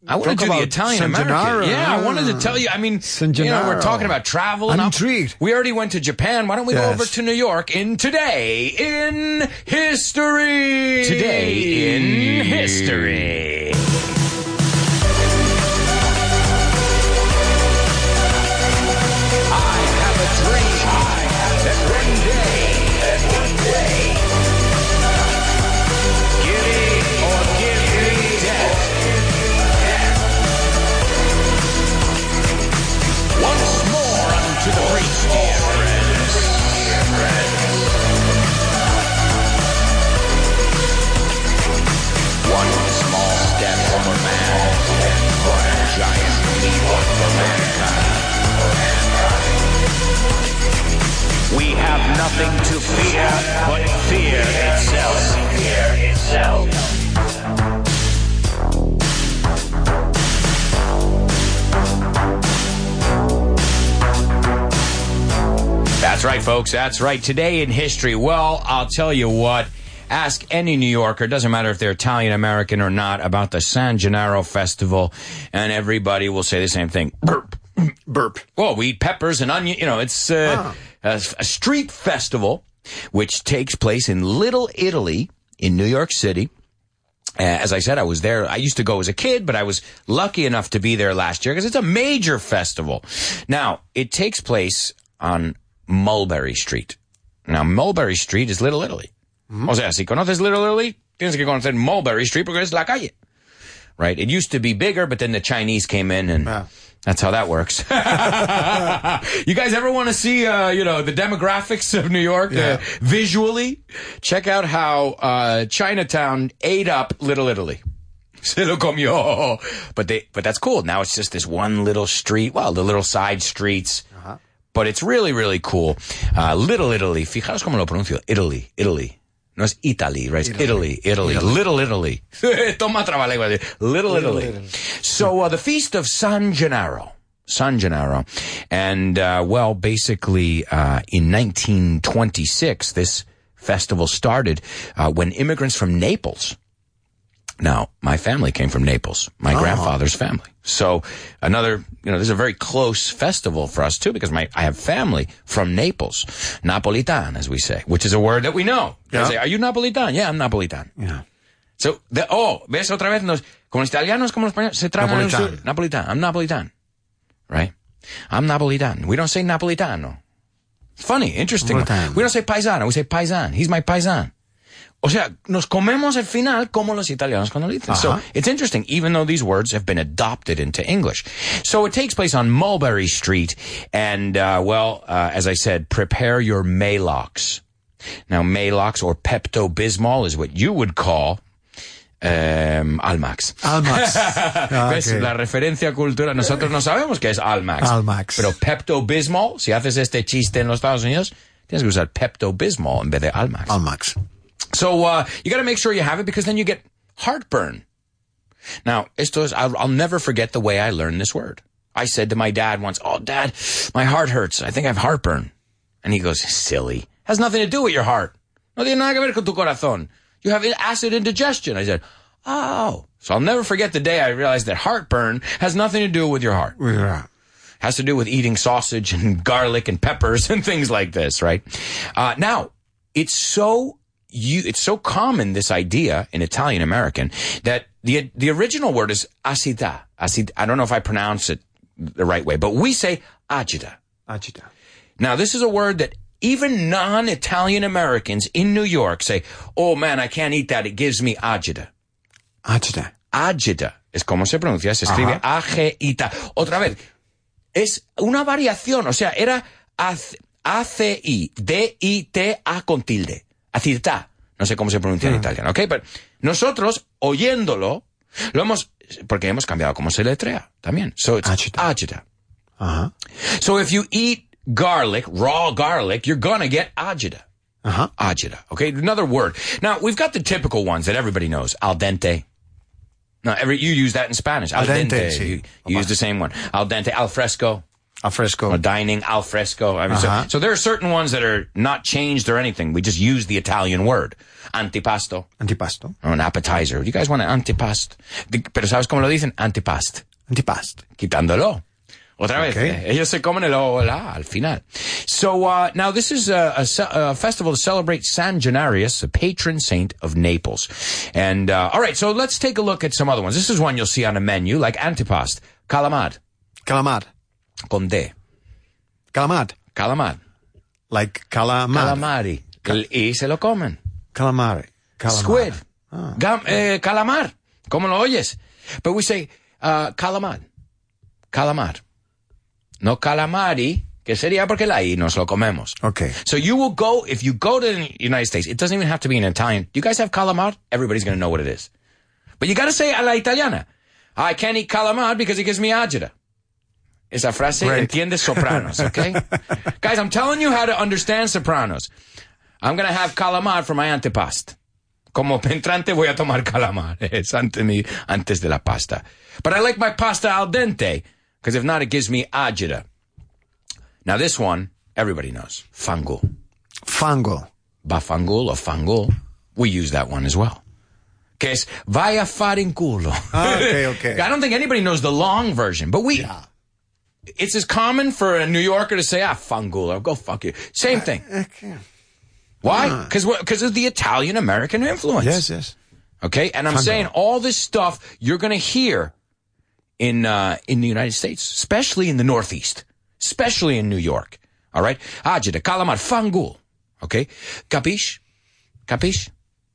I want to do the Italian American. Yeah, I wanted to tell you. I mean, you know, we're talking about travel. I'm and intrigued. We already went to Japan. Why don't we yes. go over to New York in Today in History? Today in History. I have a dream that one day, that one day, give me or give me death. Once more unto the breach, dear friends. One small step for man, one giant leap for mankind. We have nothing to fear but fear itself. Fear itself. That's right, folks. That's right. Today in history. Well, I'll tell you what. Ask any New Yorker, doesn't matter if they're Italian American or not, about the San Gennaro Festival, and everybody will say the same thing. Burp. Burp. Well, we eat peppers and onion. You know, it's uh, ah. a, a street festival which takes place in Little Italy in New York City. Uh, as I said, I was there. I used to go as a kid, but I was lucky enough to be there last year because it's a major festival. Now, it takes place on Mulberry Street. Now, Mulberry Street is Little Italy. Mm-hmm. O sea, si conoces Little Italy, tienes que conocer Mulberry Street porque es la calle. Right? It used to be bigger, but then the Chinese came in and... Yeah. That's how that works. You guys ever want to see, uh, you know, the demographics of New York yeah. uh, visually? Check out how uh, Chinatown ate up Little Italy. Se lo comió. But they, but that's cool. Now it's just this one little street. Well, the little side streets. Uh-huh. But it's really, really cool. Uh, Little Italy. Fijaros cómo lo pronuncio. Italy. Italy. No es Italy, right? It's Italy, Italy, Italy. Little Italy. Toma trabalengua. Little, Little Italy. Italy. So, uh, the Feast of San Gennaro. San Gennaro. And, uh, well, basically, uh, in nineteen twenty-six, this festival started, uh, when immigrants from Naples. Now, my family came from Naples, my oh. grandfather's family. So another, you know, this is a very close festival for us too, because my, I have family from Naples. Napolitan, as we say, which is a word that we know. Yeah. Say, are you Napolitan? Yeah, I'm Napolitan. Yeah. So, the, oh, ves otra vez, nos, como los italianos, como los españoles, se tragan Napolitan. Napolitan. I'm Napolitan. Right? I'm Napolitan. We don't say Napolitano. Funny, interesting. Napolitan. We don't say paisano, we say paisan. He's my paisan. O sea, nos comemos el final como los italianos cuando lo dicen. Uh-huh. So it's interesting, even though these words have been adopted into English. So it takes place on Mulberry Street, and, uh, well, uh, as I said, prepare your Maalox. Now, Maalox or Pepto-Bismol is what you would call um, Almax. Almax. ¿Ves? Okay. La referencia cultural. Nosotros no sabemos qué es Almax. Almax. Pero Pepto-Bismol, si haces este chiste en los Estados Unidos, tienes que usar Pepto-Bismol en vez de Almax. Almax. So, uh, you gotta make sure you have it because then you get heartburn. Now, esto es, I'll, I'll never forget the way I learned this word. I said to my dad once, oh, Dad, my heart hurts. I think I have heartburn. And he goes, silly. Has nothing to do with your heart. No tiene nada que ver con tu corazón. You have acid indigestion. I said, oh. So I'll never forget the day I realized that heartburn has nothing to do with your heart. Yeah. Has to do with eating sausage and garlic and peppers and things like this, right? Uh, now, it's so... You, it's so common, this idea in Italian American, that the the original word is acidità. Acid, I don't know if I pronounce it the right way, but we say agita. Agita. Now, this is a word that even non-Italian Americans in New York say, oh man, I can't eat that, it gives me agita. Agita. Agita. Es como se pronuncia, se escribe A G I T A. Otra vez, es una variación, o sea, era A C I D I T A con tilde. Acidità. No sé cómo se pronuncia en italiano, ¿ok? Pero nosotros, oyéndolo, lo hemos, porque hemos cambiado cómo se letrea también. So it's agita. Agita. Uh-huh. So if you eat garlic, raw garlic, you're gonna get agita. Uh-huh. Agita, okay? Another word. Now, we've got the typical ones that everybody knows. Al dente. Now, every, you use that in Spanish. Al, al dente. dente. Sí. You, you use the same one. Al dente. Al fresco. Al fresco. Or dining, al fresco. I mean, Uh-huh. so, so there are certain ones that are not changed or anything. We just use the Italian word. Antipasto. Antipasto. Or an appetizer. You guys want an antipasto? Pero ¿sabes cómo lo dicen? Antipast. Antipast. Quitándolo. Otra vez. Okay. Eh, ellos se comen el o, el a al final. So, uh, now this is a, a, ce- a festival to celebrate San Gennarius, the patron saint of Naples. And, uh, alright, so let's take a look at some other ones. This is one you'll see on a menu, like antipast. Calamar. Calamar. Con D. Calamar. Calamar. Like calamar. Calamari. El y se lo comen. Calamari. Calamar. Squid. Ah. Gam, eh, calamar. ¿Cómo lo oyes? But we say, uh, calamar. Calamar. No calamari, que sería porque la I nos lo comemos. Okay. So you will go, if you go to the United States, it doesn't even have to be in Italian. Do you guys have calamar? Everybody's going to know what it is. But you got to say a la italiana. I can't eat calamar because it gives me agita. Esa frase Right. entiende Sopranos, okay? Guys, I'm telling you how to understand Sopranos. I'm going to have calamar for my antipast. Como entrante voy a tomar calamar. Es ante mi, antes de la pasta. But I like my pasta al dente, because if not, it gives me agita. Now this one, everybody knows. Fangul. Fango. Bafangul or fangul. We use that one as well. Que es vaya far in culo. Ah, okay, okay. I don't think anybody knows the long version, but we... Yeah. It's as common for a New Yorker to say, ah, fangul, or go fuck you. Same thing. Okay. Why? Because because of the Italian-American influence. Yes, yes. Okay? And I'm Fangul. saying all this stuff you're going to hear in uh, in the United States, especially in the Northeast, especially in New York. All right? Agita, calamar, fangul. Okay? Capiche? Capiche?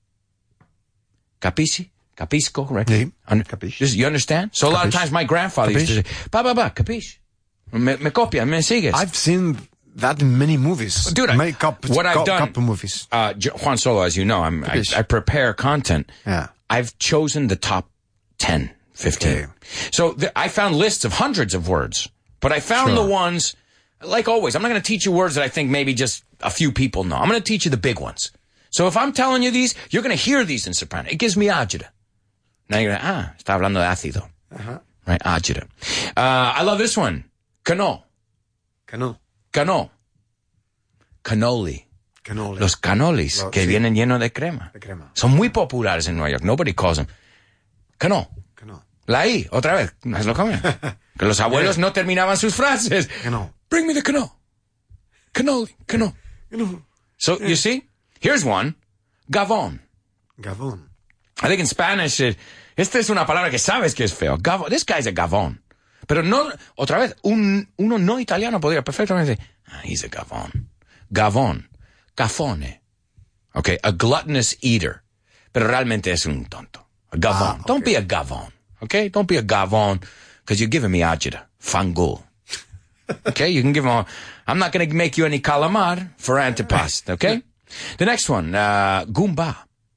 Capisci? Capisco, right? Sí. Un- Capiche. This- You understand? So a lot of Capiche. times my grandfather used to say, ba, ba, ba, capiche? Me, me copia, me sigues. I've seen that in many movies. Dude, I- many couple, what I've cou- done- couple movies. Uh, J- Juan Solo, as you know, I'm, I, Capiche. I prepare content. Yeah. I've chosen the top ten, fifteen. Okay. So th- I found lists of hundreds of words, but I found Sure. the ones, like always, I'm not going to teach you words that I think maybe just a few people know. I'm going to teach you the big ones. So if I'm telling you these, you're going to hear these in soprano. It gives me agita. Now you're going to, ah, está hablando de ácido. Uh-huh. Right, agita. Uh, I love this one. Cano. Cano. Cano. Cannoli. Cannoli. Los cannolis Lo- que sí. vienen llenos de crema. De crema. Son muy populares en Nueva York. Nobody calls them. Cano. Cano. La I, otra vez. Es lo comen. Que los abuelos no terminaban sus frases. Cano. Bring me the cano. Cannoli. Cano. Cano. So, you see? Here's one. Gavon. Gabon. I think in Spanish, it, esta es una palabra que sabes que es feo. Gavon. This guy's a gavon. Pero no, otra vez, un, uno no italiano podría perfectamente decir, ah, he's a gavon. Gavon. Cafone. Okay, a gluttonous eater. Pero realmente es un tonto. A gavon. Ah, okay. Don't be a gavon. Okay? Don't be a gavon, because you're giving me agita. Fangul. Okay? You can give him a, I'm not going to make you any calamar for antipast. Okay? The next one, uh, Goomba.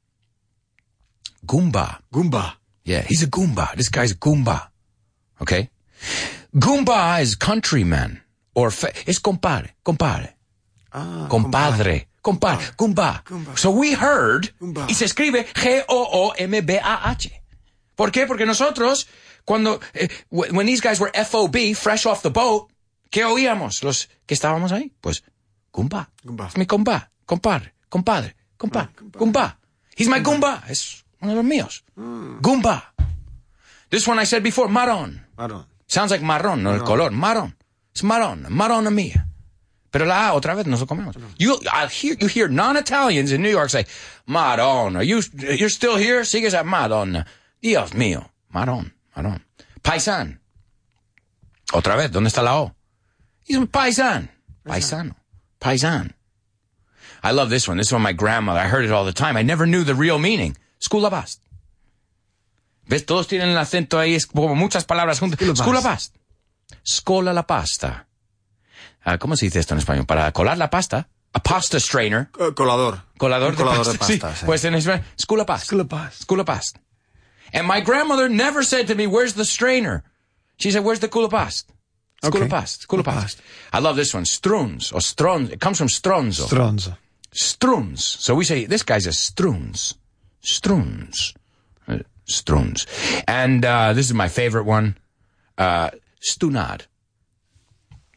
Goomba. Goomba. Yeah, he's a Goomba. This guy's a Goomba. Okay? Goomba is countryman. Or, fa- es compadre. Compadre. Ah, Compadre. Compadre. Goomba. Goomba. So we heard, Goomba. y se escribe G O O M B A H. ¿Por qué? Porque nosotros, cuando, eh, when these guys were F O B, fresh off the boat, ¿qué oíamos? Los que estábamos ahí. Pues, Goomba. Goomba. Es mi compa, compadre, compadre, compa, Goomba. He's my Goomba. Es uno de los míos. Goomba. This one I said before, marrón. Marrón. Sounds like marrón, no el color. Marrón. Es marrón. Marrón mía. Pero la A otra vez nos lo comemos. You, I hear, you hear non-Italians in New York say, marrón. Are you, you're still here? Sigues at marrón. Dios mío. Marrón. Marrón. Paisan. Otra vez, ¿dónde está la O? He's un paisan. Paisano. Paisan. I love this one. This one, my grandmother. I heard it all the time. I never knew the real meaning. Sculapast. ¿Ves? Todos tienen el acento ahí, es como muchas palabras juntas. Sculapast. Scola la pasta. Uh, ¿Cómo se dice esto en español? Para colar la pasta. A pasta strainer. Co- Colador. Colador, Un de, colador pasta. de pasta. Sí. Sí. Pues en español, sculapast. Sculapast. Sculapast. And my grandmother never said to me, where's the strainer? She said, where's the culapast? Okay. Sculapast. Sculapast. I love this one. Struns or strons. It comes from stronzo. Stronzo. Struns. So we say, this guy's a struns. Struns. Uh, Struns. And uh, this is my favorite one. Uh, stunad.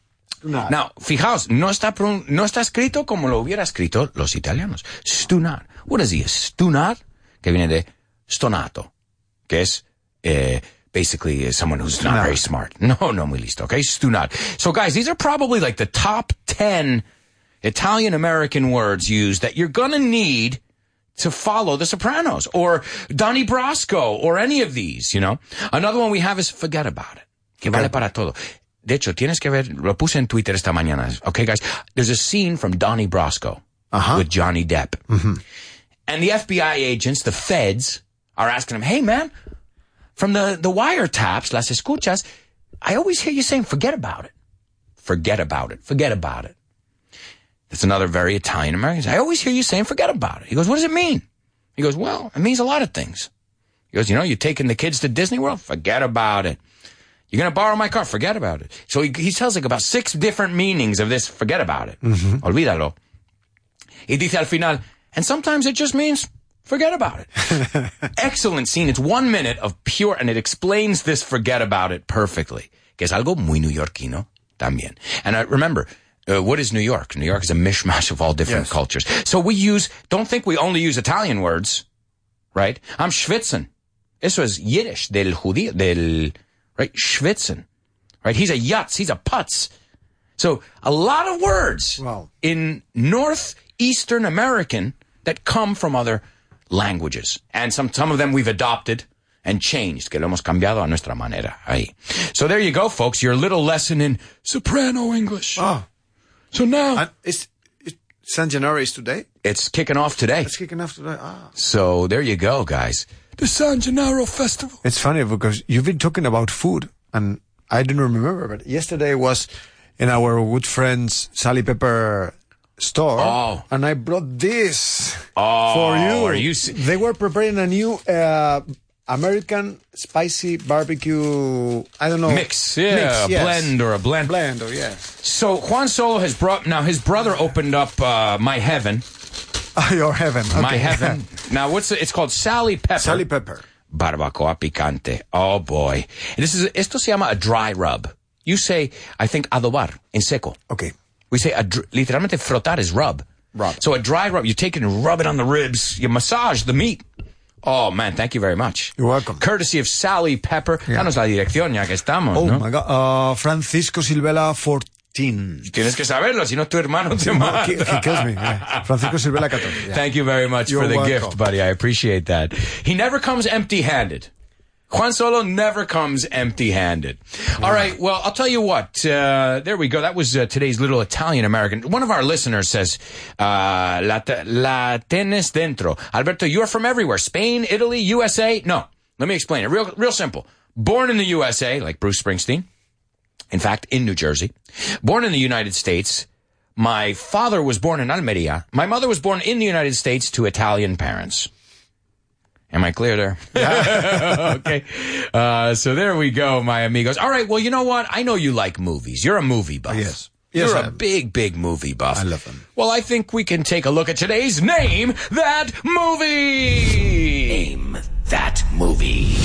Stunar. Now, fijaos, no está, pron- no está escrito como lo hubiera escrito los italianos. Stunar. What is he? Stunar, que viene de stonato, que es, eh, basically someone who's not very smart. No, no muy listo, okay? Stunar. So guys, these are probably like the top ten Italian-American words used that you're gonna need to follow The Sopranos, or Donnie Brasco, or any of these, you know? Another one we have is forget about it, que vale para todo. De hecho, tienes que ver, lo puse en Twitter esta mañana. Okay, guys, there's a scene from Donnie Brasco uh-huh. with Johnny Depp. Mm-hmm. And the F B I agents, the feds, are asking him, hey, man, from the, the wiretaps, las escuchas, I always hear you saying, forget about it. Forget about it. Forget about it. That's another very Italian-American. I always hear you saying, forget about it. He goes, what does it mean? He goes, well, it means a lot of things. He goes, you know, you're taking the kids to Disney World? Forget about it. You're going to borrow my car? Forget about it. So he, he tells like about six different meanings of this, forget about it. Mm-hmm. Olvídalo. Y dice al final, and sometimes it just means, forget about it. Excellent scene. It's one minute of pure, and it explains this forget about it perfectly. Que es algo muy neoyorquino también. And uh, remember, Uh, what is New York? New York is a mishmash of all different yes. cultures. So we use, don't think we only use Italian words, right? I'm schwitzen. Eso es Yiddish, del judío, del, right? Schwitzen, right? He's a yutz, he's a putz. So a lot of words wow. in Northeastern American that come from other languages. And some, some of them we've adopted and changed, que lo hemos cambiado a nuestra manera. Ahí. So there you go, folks, your little lesson in soprano English. Oh. So now... And it's, it's San Gennaro is today? It's kicking off today. It's kicking off today. Ah. So there you go, guys. The San Gennaro Festival. It's funny because you've been talking about food, and I didn't remember, but yesterday was in our good friends Sally Pepper store, oh. and I brought this oh, for you. Are you... They were preparing a new... Uh, American spicy barbecue, I don't know. Mix, yeah, mix, a yes. blend or a blend. Blend, or yes. So Juan Solo has brought, now his brother opened up uh, My Heaven. Oh, your heaven. Okay. My Heaven. Now, what's the, it's called Sally Pepper. Sally Pepper. Barbacoa picante. Oh, boy. And this is, esto se llama a dry rub. You say, I think, adobar, en seco. Okay. We say, a, literalmente frotar is rub. Rub. So a dry rub, you take it and rub it on the ribs. You massage the meat. Oh, man, thank you very much. You're welcome. Courtesy of Sally Pepper. Yeah. Danos la dirección ya que estamos, Oh, ¿no? my God. Uh, Francisco Silvela fourteen. Tienes que saberlo, si no tu hermano te mata. He, he kills me. Yeah. Francisco Silvela fourteen. Yeah. Thank you very much You're for the welcome. gift, buddy. I appreciate that. He never comes empty-handed. Juan Solo never comes empty-handed. Yeah. All right, well, I'll tell you what. Uh, there we go. That was uh, today's little Italian-American. One of our listeners says, uh, la, la tienes dentro. Alberto, you're from everywhere. Spain, Italy, U S A? No. Let me explain it. Real, real simple. Born in the U S A, like Bruce Springsteen. In fact, in New Jersey. Born in the United States. My father was born in Almeria. My mother was born in the United States to Italian parents. Am I clear there? Yeah. Okay. Uh, so there we go, my amigos. All right. Well, you know what? I know you like movies. You're a movie buff. Oh, yes. Yes, You're I a am. big, big movie buff. I love them. Well, I think we can take a look at today's Name That Movie. Name That Movie.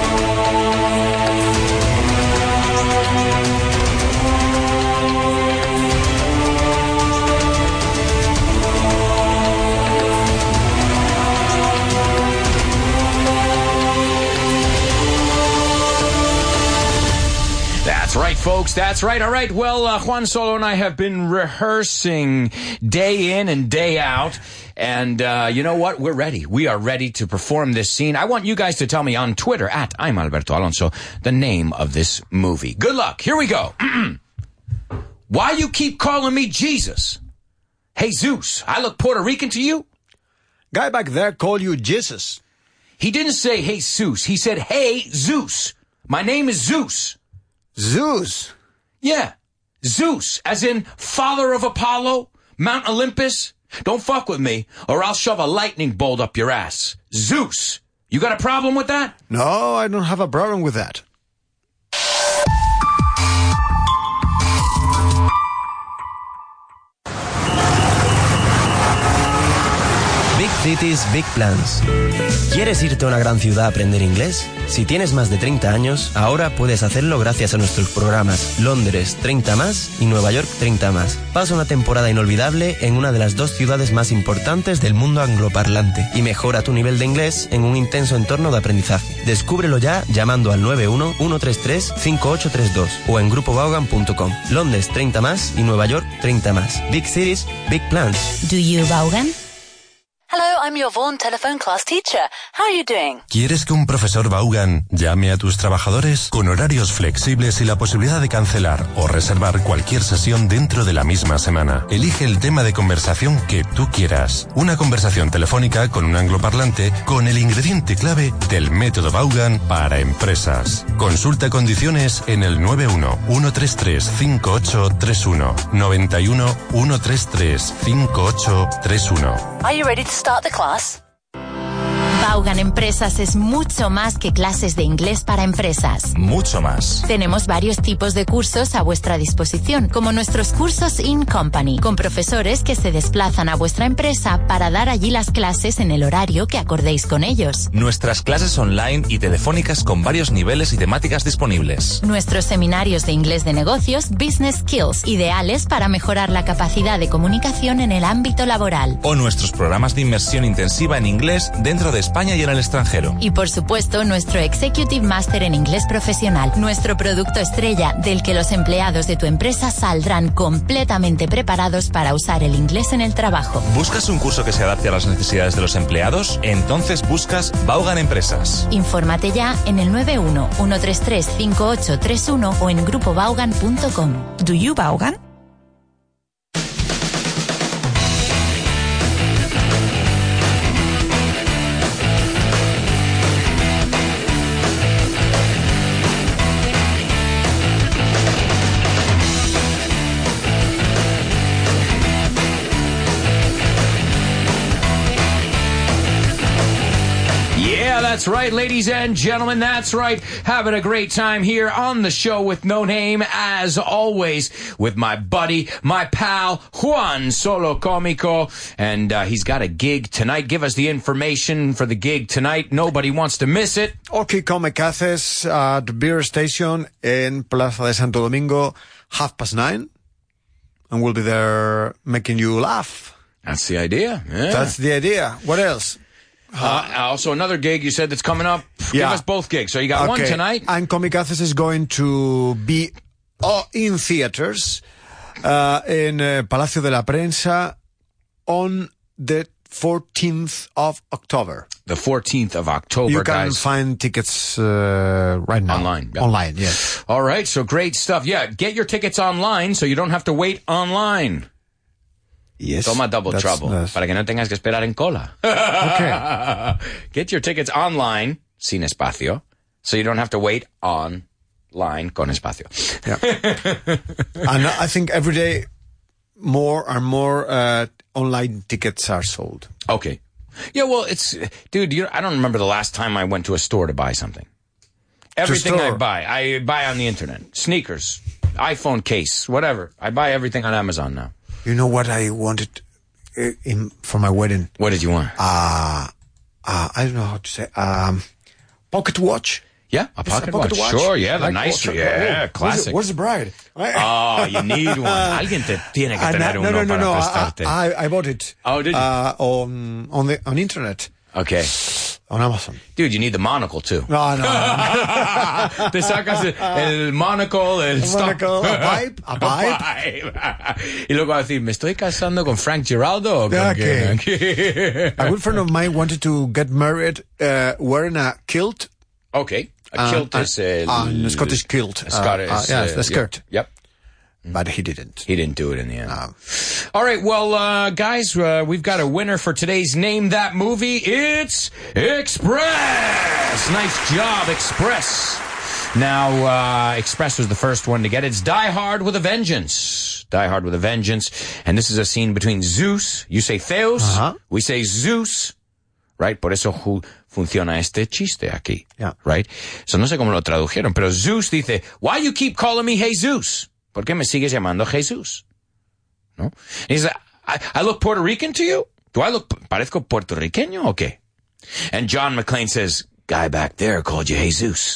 That's right, folks. That's right. All right. Well, uh, Juan Solo and I have been rehearsing day in and day out. And uh, you know what? We're ready. We are ready to perform this scene. I want you guys to tell me on Twitter, at I'm Alberto Alonso, the name of this movie. Good luck. Here we go. Why you keep calling me Jesus? Hey, Zeus, I look Puerto Rican to you? Guy back there called you Jesus. He didn't say, hey, Zeus. He said, hey, Zeus. My name is Zeus. Zeus? Yeah. Zeus, as in father of Apollo, Mount Olympus. Don't fuck with me, or I'll shove a lightning bolt up your ass. Zeus. You got a problem with that? No, I don't have a problem with that. Big City Cities, Big Plans. ¿Quieres irte a una gran ciudad a aprender inglés? Si tienes más de treinta años, ahora puedes hacerlo gracias a nuestros programas Londres treinta más y Nueva York treinta más. Pasa una temporada inolvidable en una de las dos ciudades más importantes del mundo angloparlante y mejora tu nivel de inglés en un intenso entorno de aprendizaje. Descúbrelo ya llamando al nueve uno uno tres tres cinco ocho tres dos o en grupo vaughan punto com. Londres treinta más y Nueva York treinta más. Big Cities, Big Plans. Do you Vaughan? Hello, I'm your Vaughan telephone class teacher. How are you doing? ¿Quieres que un profesor Vaughan llame a tus trabajadores con horarios flexibles y la posibilidad de cancelar o reservar cualquier sesión dentro de la misma semana? Elige el tema de conversación que tú quieras. Una conversación telefónica con un angloparlante con el ingrediente clave del método Vaughan para empresas. Consulta condiciones en el nueve uno uno tres tres cinco ocho tres uno, noventa y uno uno tres tres cinco ocho tres uno. Are you ready to start the class? Vaughan Empresas es mucho más que clases de inglés para empresas. Mucho más. Tenemos varios tipos de cursos a vuestra disposición, como nuestros cursos In Company, con profesores que se desplazan a vuestra empresa para dar allí las clases en el horario que acordéis con ellos. Nuestras clases online y telefónicas con varios niveles y temáticas disponibles. Nuestros seminarios de inglés de negocios, Business Skills, ideales para mejorar la capacidad de comunicación en el ámbito laboral. O nuestros programas de inmersión intensiva en inglés dentro de España y en el extranjero. Y por supuesto, nuestro Executive Master en Inglés Profesional, nuestro producto estrella del que los empleados de tu empresa saldrán completamente preparados para usar el inglés en el trabajo. ¿Buscas un curso que se adapte a las necesidades de los empleados? Entonces buscas Vaughan Empresas. Infórmate ya en el nueve uno uno tres tres cinco ocho tres uno o en grupo vaughan punto com. Do you Vaughan? That's right, ladies and gentlemen, that's right. Having a great time here on the show with No Name, as always, with my buddy, my pal, Juan Solo Comico. And uh, he's got a gig tonight. Give us the information for the gig tonight. Nobody wants to miss it. Okay, Comicazes at the Beer Station in Plaza de Santo Domingo, half past nine. And we'll be there making you laugh. That's the idea. Yeah. That's the idea. What else? Uh, also, another gig you said that's coming up. Yeah. Give us both gigs. So you got okay. one tonight. And Comicazes is going to be uh, in theaters uh, in uh, Palacio de la Prensa on the fourteenth of October. The fourteenth of October, you can guys. find tickets uh, right now. Online. Yeah. Online, yes. All right, so great stuff. Yeah, get your tickets online so you don't have to wait online. Yes. Toma Double that's, Trouble, that's... para que no tengas que esperar en cola. Okay. Get your tickets online, sin espacio, so you don't have to wait online con espacio. Yeah. And I think every day more and more uh, online tickets are sold. Okay. Yeah, well, it's, dude, you, I don't remember the last time I went to a store to buy something. Everything I buy, I buy on the internet. Sneakers, iPhone case, whatever. I buy everything on Amazon now. You know what I wanted uh, in, for my wedding? What did you want? Uh, uh, I don't know how to say. Um, pocket watch. Yeah, a pocket, a pocket watch. watch. Sure, yeah, the like nice, watch. yeah, oh, classic. Where's the, where's the bride? Oh, you need one. Alguien te tiene que tener no, uno no, no, para no, prestarte. I, I, I bought it. Oh, did you? Uh, on on the on internet. Okay. On Amazon. Dude, you need the monocle too. No, no. no. Te sacas el, el monocle, el a monocle, a pipe, a pipe. A pipe. Y luego va a decir, ¿me estoy casando con Frank Giraldo o con okay. quién? A good friend of mine wanted to get married uh, wearing a kilt. Okay. A kilt uh, is a... Uh, a Scottish kilt. A Scottish... Uh, uh, yeah, the skirt. Yep. yep. But he didn't. He didn't do it in the end. No. All right, well, uh, guys, uh, we've got a winner for today's Name That Movie. It's Express! Nice job, Express. Now, uh, Express was the first one to get it. It's Die Hard with a Vengeance. Die Hard with a Vengeance. And this is a scene between Zeus. You say Theos. Uh-huh. We say Zeus. Right? Por eso ju- funciona este chiste aquí. Yeah. Right? So no sé cómo lo tradujeron, pero Zeus dice, why you keep calling me Jesus? ¿Por qué me sigues llamando Jesús? ¿No? And he's like, I, I look Puerto Rican to you? Do I look, parezco puertorriqueño o qué? And John McClane says, guy back there called you Jesus.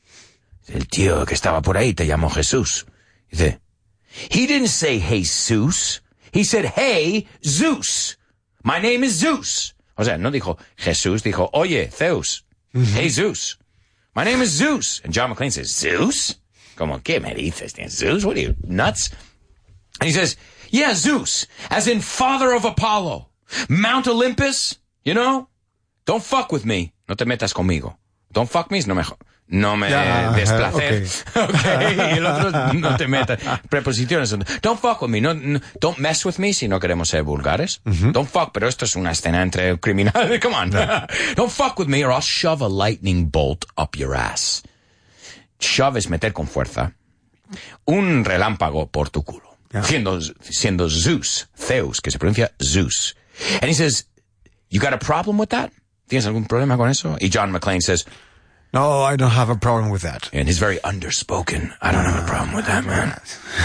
El tío que estaba por ahí te llamó Jesús. Dice, he didn't say Jesus. He said, hey, Zeus. My name is Zeus. O sea, no dijo Jesús, dijo, oye, Zeus. Mm-hmm. Hey, Zeus. My name is Zeus. And John McClane says, Zeus? Como, ¿qué me dices? Zeus? What are you, nuts? And he says, yeah, Zeus, as in father of Apollo. Mount Olympus, you know? Don't fuck with me. No te metas conmigo. Don't fuck me, no me, no me yeah, desplacer. Okay. Okay. Y el otro, no te metas. Preposiciones. Don't fuck with me. No, no, don't mess with me si no queremos ser vulgares. Mm-hmm. Don't fuck, pero esto es una escena entre criminales. Come on. Yeah. Don't fuck with me or I'll shove a lightning bolt up your ass. Shove es meter con fuerza. Un relámpago por tu culo. Yeah. Siendo, siendo Zeus, Zeus, que se pronuncia Zeus. And he says, you got a problem with that? ¿Tienes algún problema con eso? Y John McClane says, no, I don't have a problem with that. And he's very underspoken. I don't have a problem with that, man.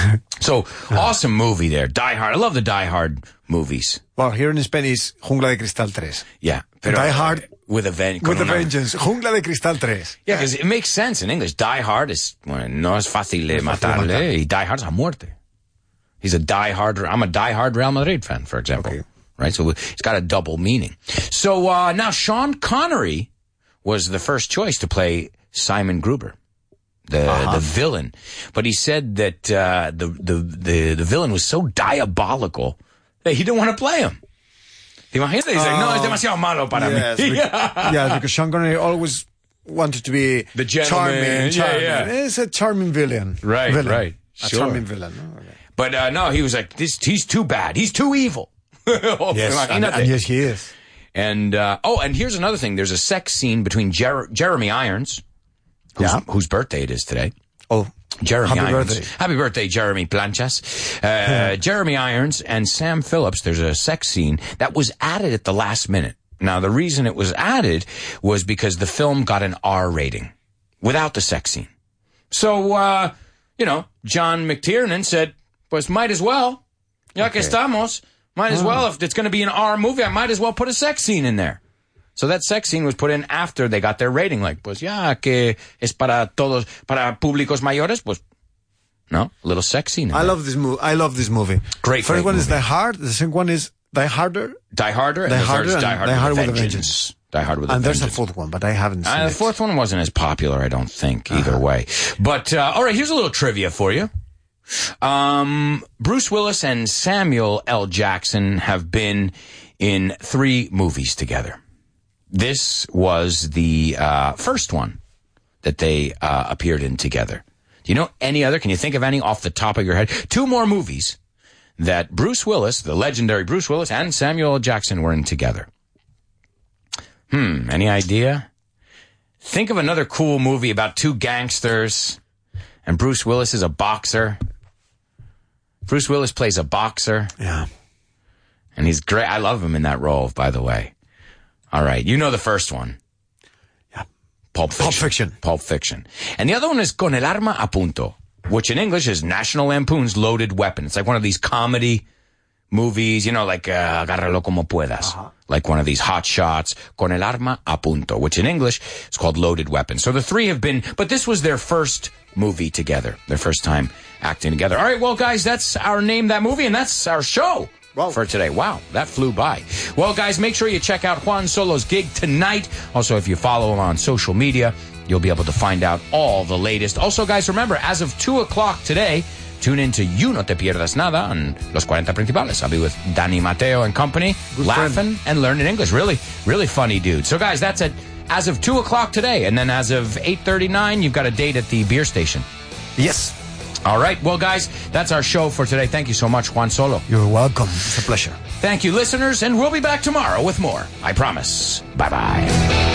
So, awesome movie there. Die Hard. I love the Die Hard movies. Well, here in Spain is Jungla de Cristal tres. Yeah. Pero, Die Hard. With a, ven- with a vengeance. Jungla de Cristal tres. Yeah, because it makes sense in English. Die Hard is, bueno, no es fácil de matarle. Matar. Y Die Hard es a muerte. He's a Die Hard, I'm a Die Hard Real Madrid fan, for example. Okay. Right? So it's got a double meaning. So, uh, now Sean Connery was the first choice to play Simon Gruber, the, uh-huh. the villain. But he said that, uh, the, the, the, the villain was so diabolical that he didn't want to play him. ¿Te imaginas? He's like, no, es demasiado malo para yes, mí. Because, yeah, because Sean Connery always wanted to be the gentleman. charming. charming. Yeah, yeah. He's a charming villain. Right, villain. right. A sure. charming villain. Oh, okay. But, uh, no, he was like, this, he's too bad. He's too evil. Yes, and, and yes, he is. And, uh, oh, and here's another thing. There's a sex scene between Jer- Jeremy Irons, whose, yeah. whose birthday it is today. Oh, Jeremy happy Irons. Birthday. Happy birthday, Jeremy Planchas. Uh, Jeremy Irons and Sam Phillips. There's a sex scene that was added at the last minute. Now, the reason it was added was because the film got an R rating without the sex scene. So, uh, you know, John McTiernan said, pues might as well. Ya okay. que estamos, might as oh. well. If it's going to be an R movie, I might as well put a sex scene in there. So that sex scene was put in after they got their rating. Like, pues ya que es para todos, para públicos mayores, pues, no, a little sex scene in I there. love this movie. I love this movie. Great, First great one movie. is Die Hard. The second one is Die Harder. Die Harder. And Die the Harder. third is And Die Hard, Die Hard with, with a a Vengeance. Die Hard with a And Vengeance. there's a fourth one, but I haven't seen uh, it. The fourth one wasn't as popular, I don't think, either uh-huh. way. But, uh, all right, here's a little trivia for you. Um, Bruce Willis and Samuel L. Jackson have been in three movies together. This was the uh, first one that they uh, appeared in together. Do you know any other? Can you think of any off the top of your head? Two more movies that Bruce Willis, the legendary Bruce Willis, and Samuel L. Jackson were in together. Hmm, any idea? Think of another cool movie about two gangsters, and Bruce Willis is a boxer. Bruce Willis plays a boxer. Yeah. And he's great. I love him in that role, by the way. All right. You know the first one. Yeah. Pulp Fiction. Pulp Fiction. Pulp Fiction. And the other one is Con el arma a punto, which in English is National Lampoon's Loaded Weapon. It's like one of these comedy movies, you know, like uh, Agárralo como puedas. Uh-huh. Like one of these hot shots. Con el arma a punto, which in English is called Loaded Weapon. So the three have been, but this was their first movie together. Their first time acting together. All right, well, guys, that's our Name That Movie, and that's our show. Wow. For today. Wow, that flew by. Well, guys, make sure you check out Juan Solo's gig tonight. Also, if you follow him on social media, you'll be able to find out all the latest. Also, guys, remember, as of two o'clock today, tune in to You No Te Pierdas Nada on Los cuarenta Principales. I'll be with Danny Mateo and company, Good laughing friend. and learning English. Really, really funny dude. So, guys, that's it as of two o'clock today. And then as of eight thirty-nine, you've got a date at the beer station. Yes. All right. Well, guys, that's our show for today. Thank you so much, Juan Solo. You're welcome. It's a pleasure. Thank you, listeners, and we'll be back tomorrow with more. I promise. Bye-bye.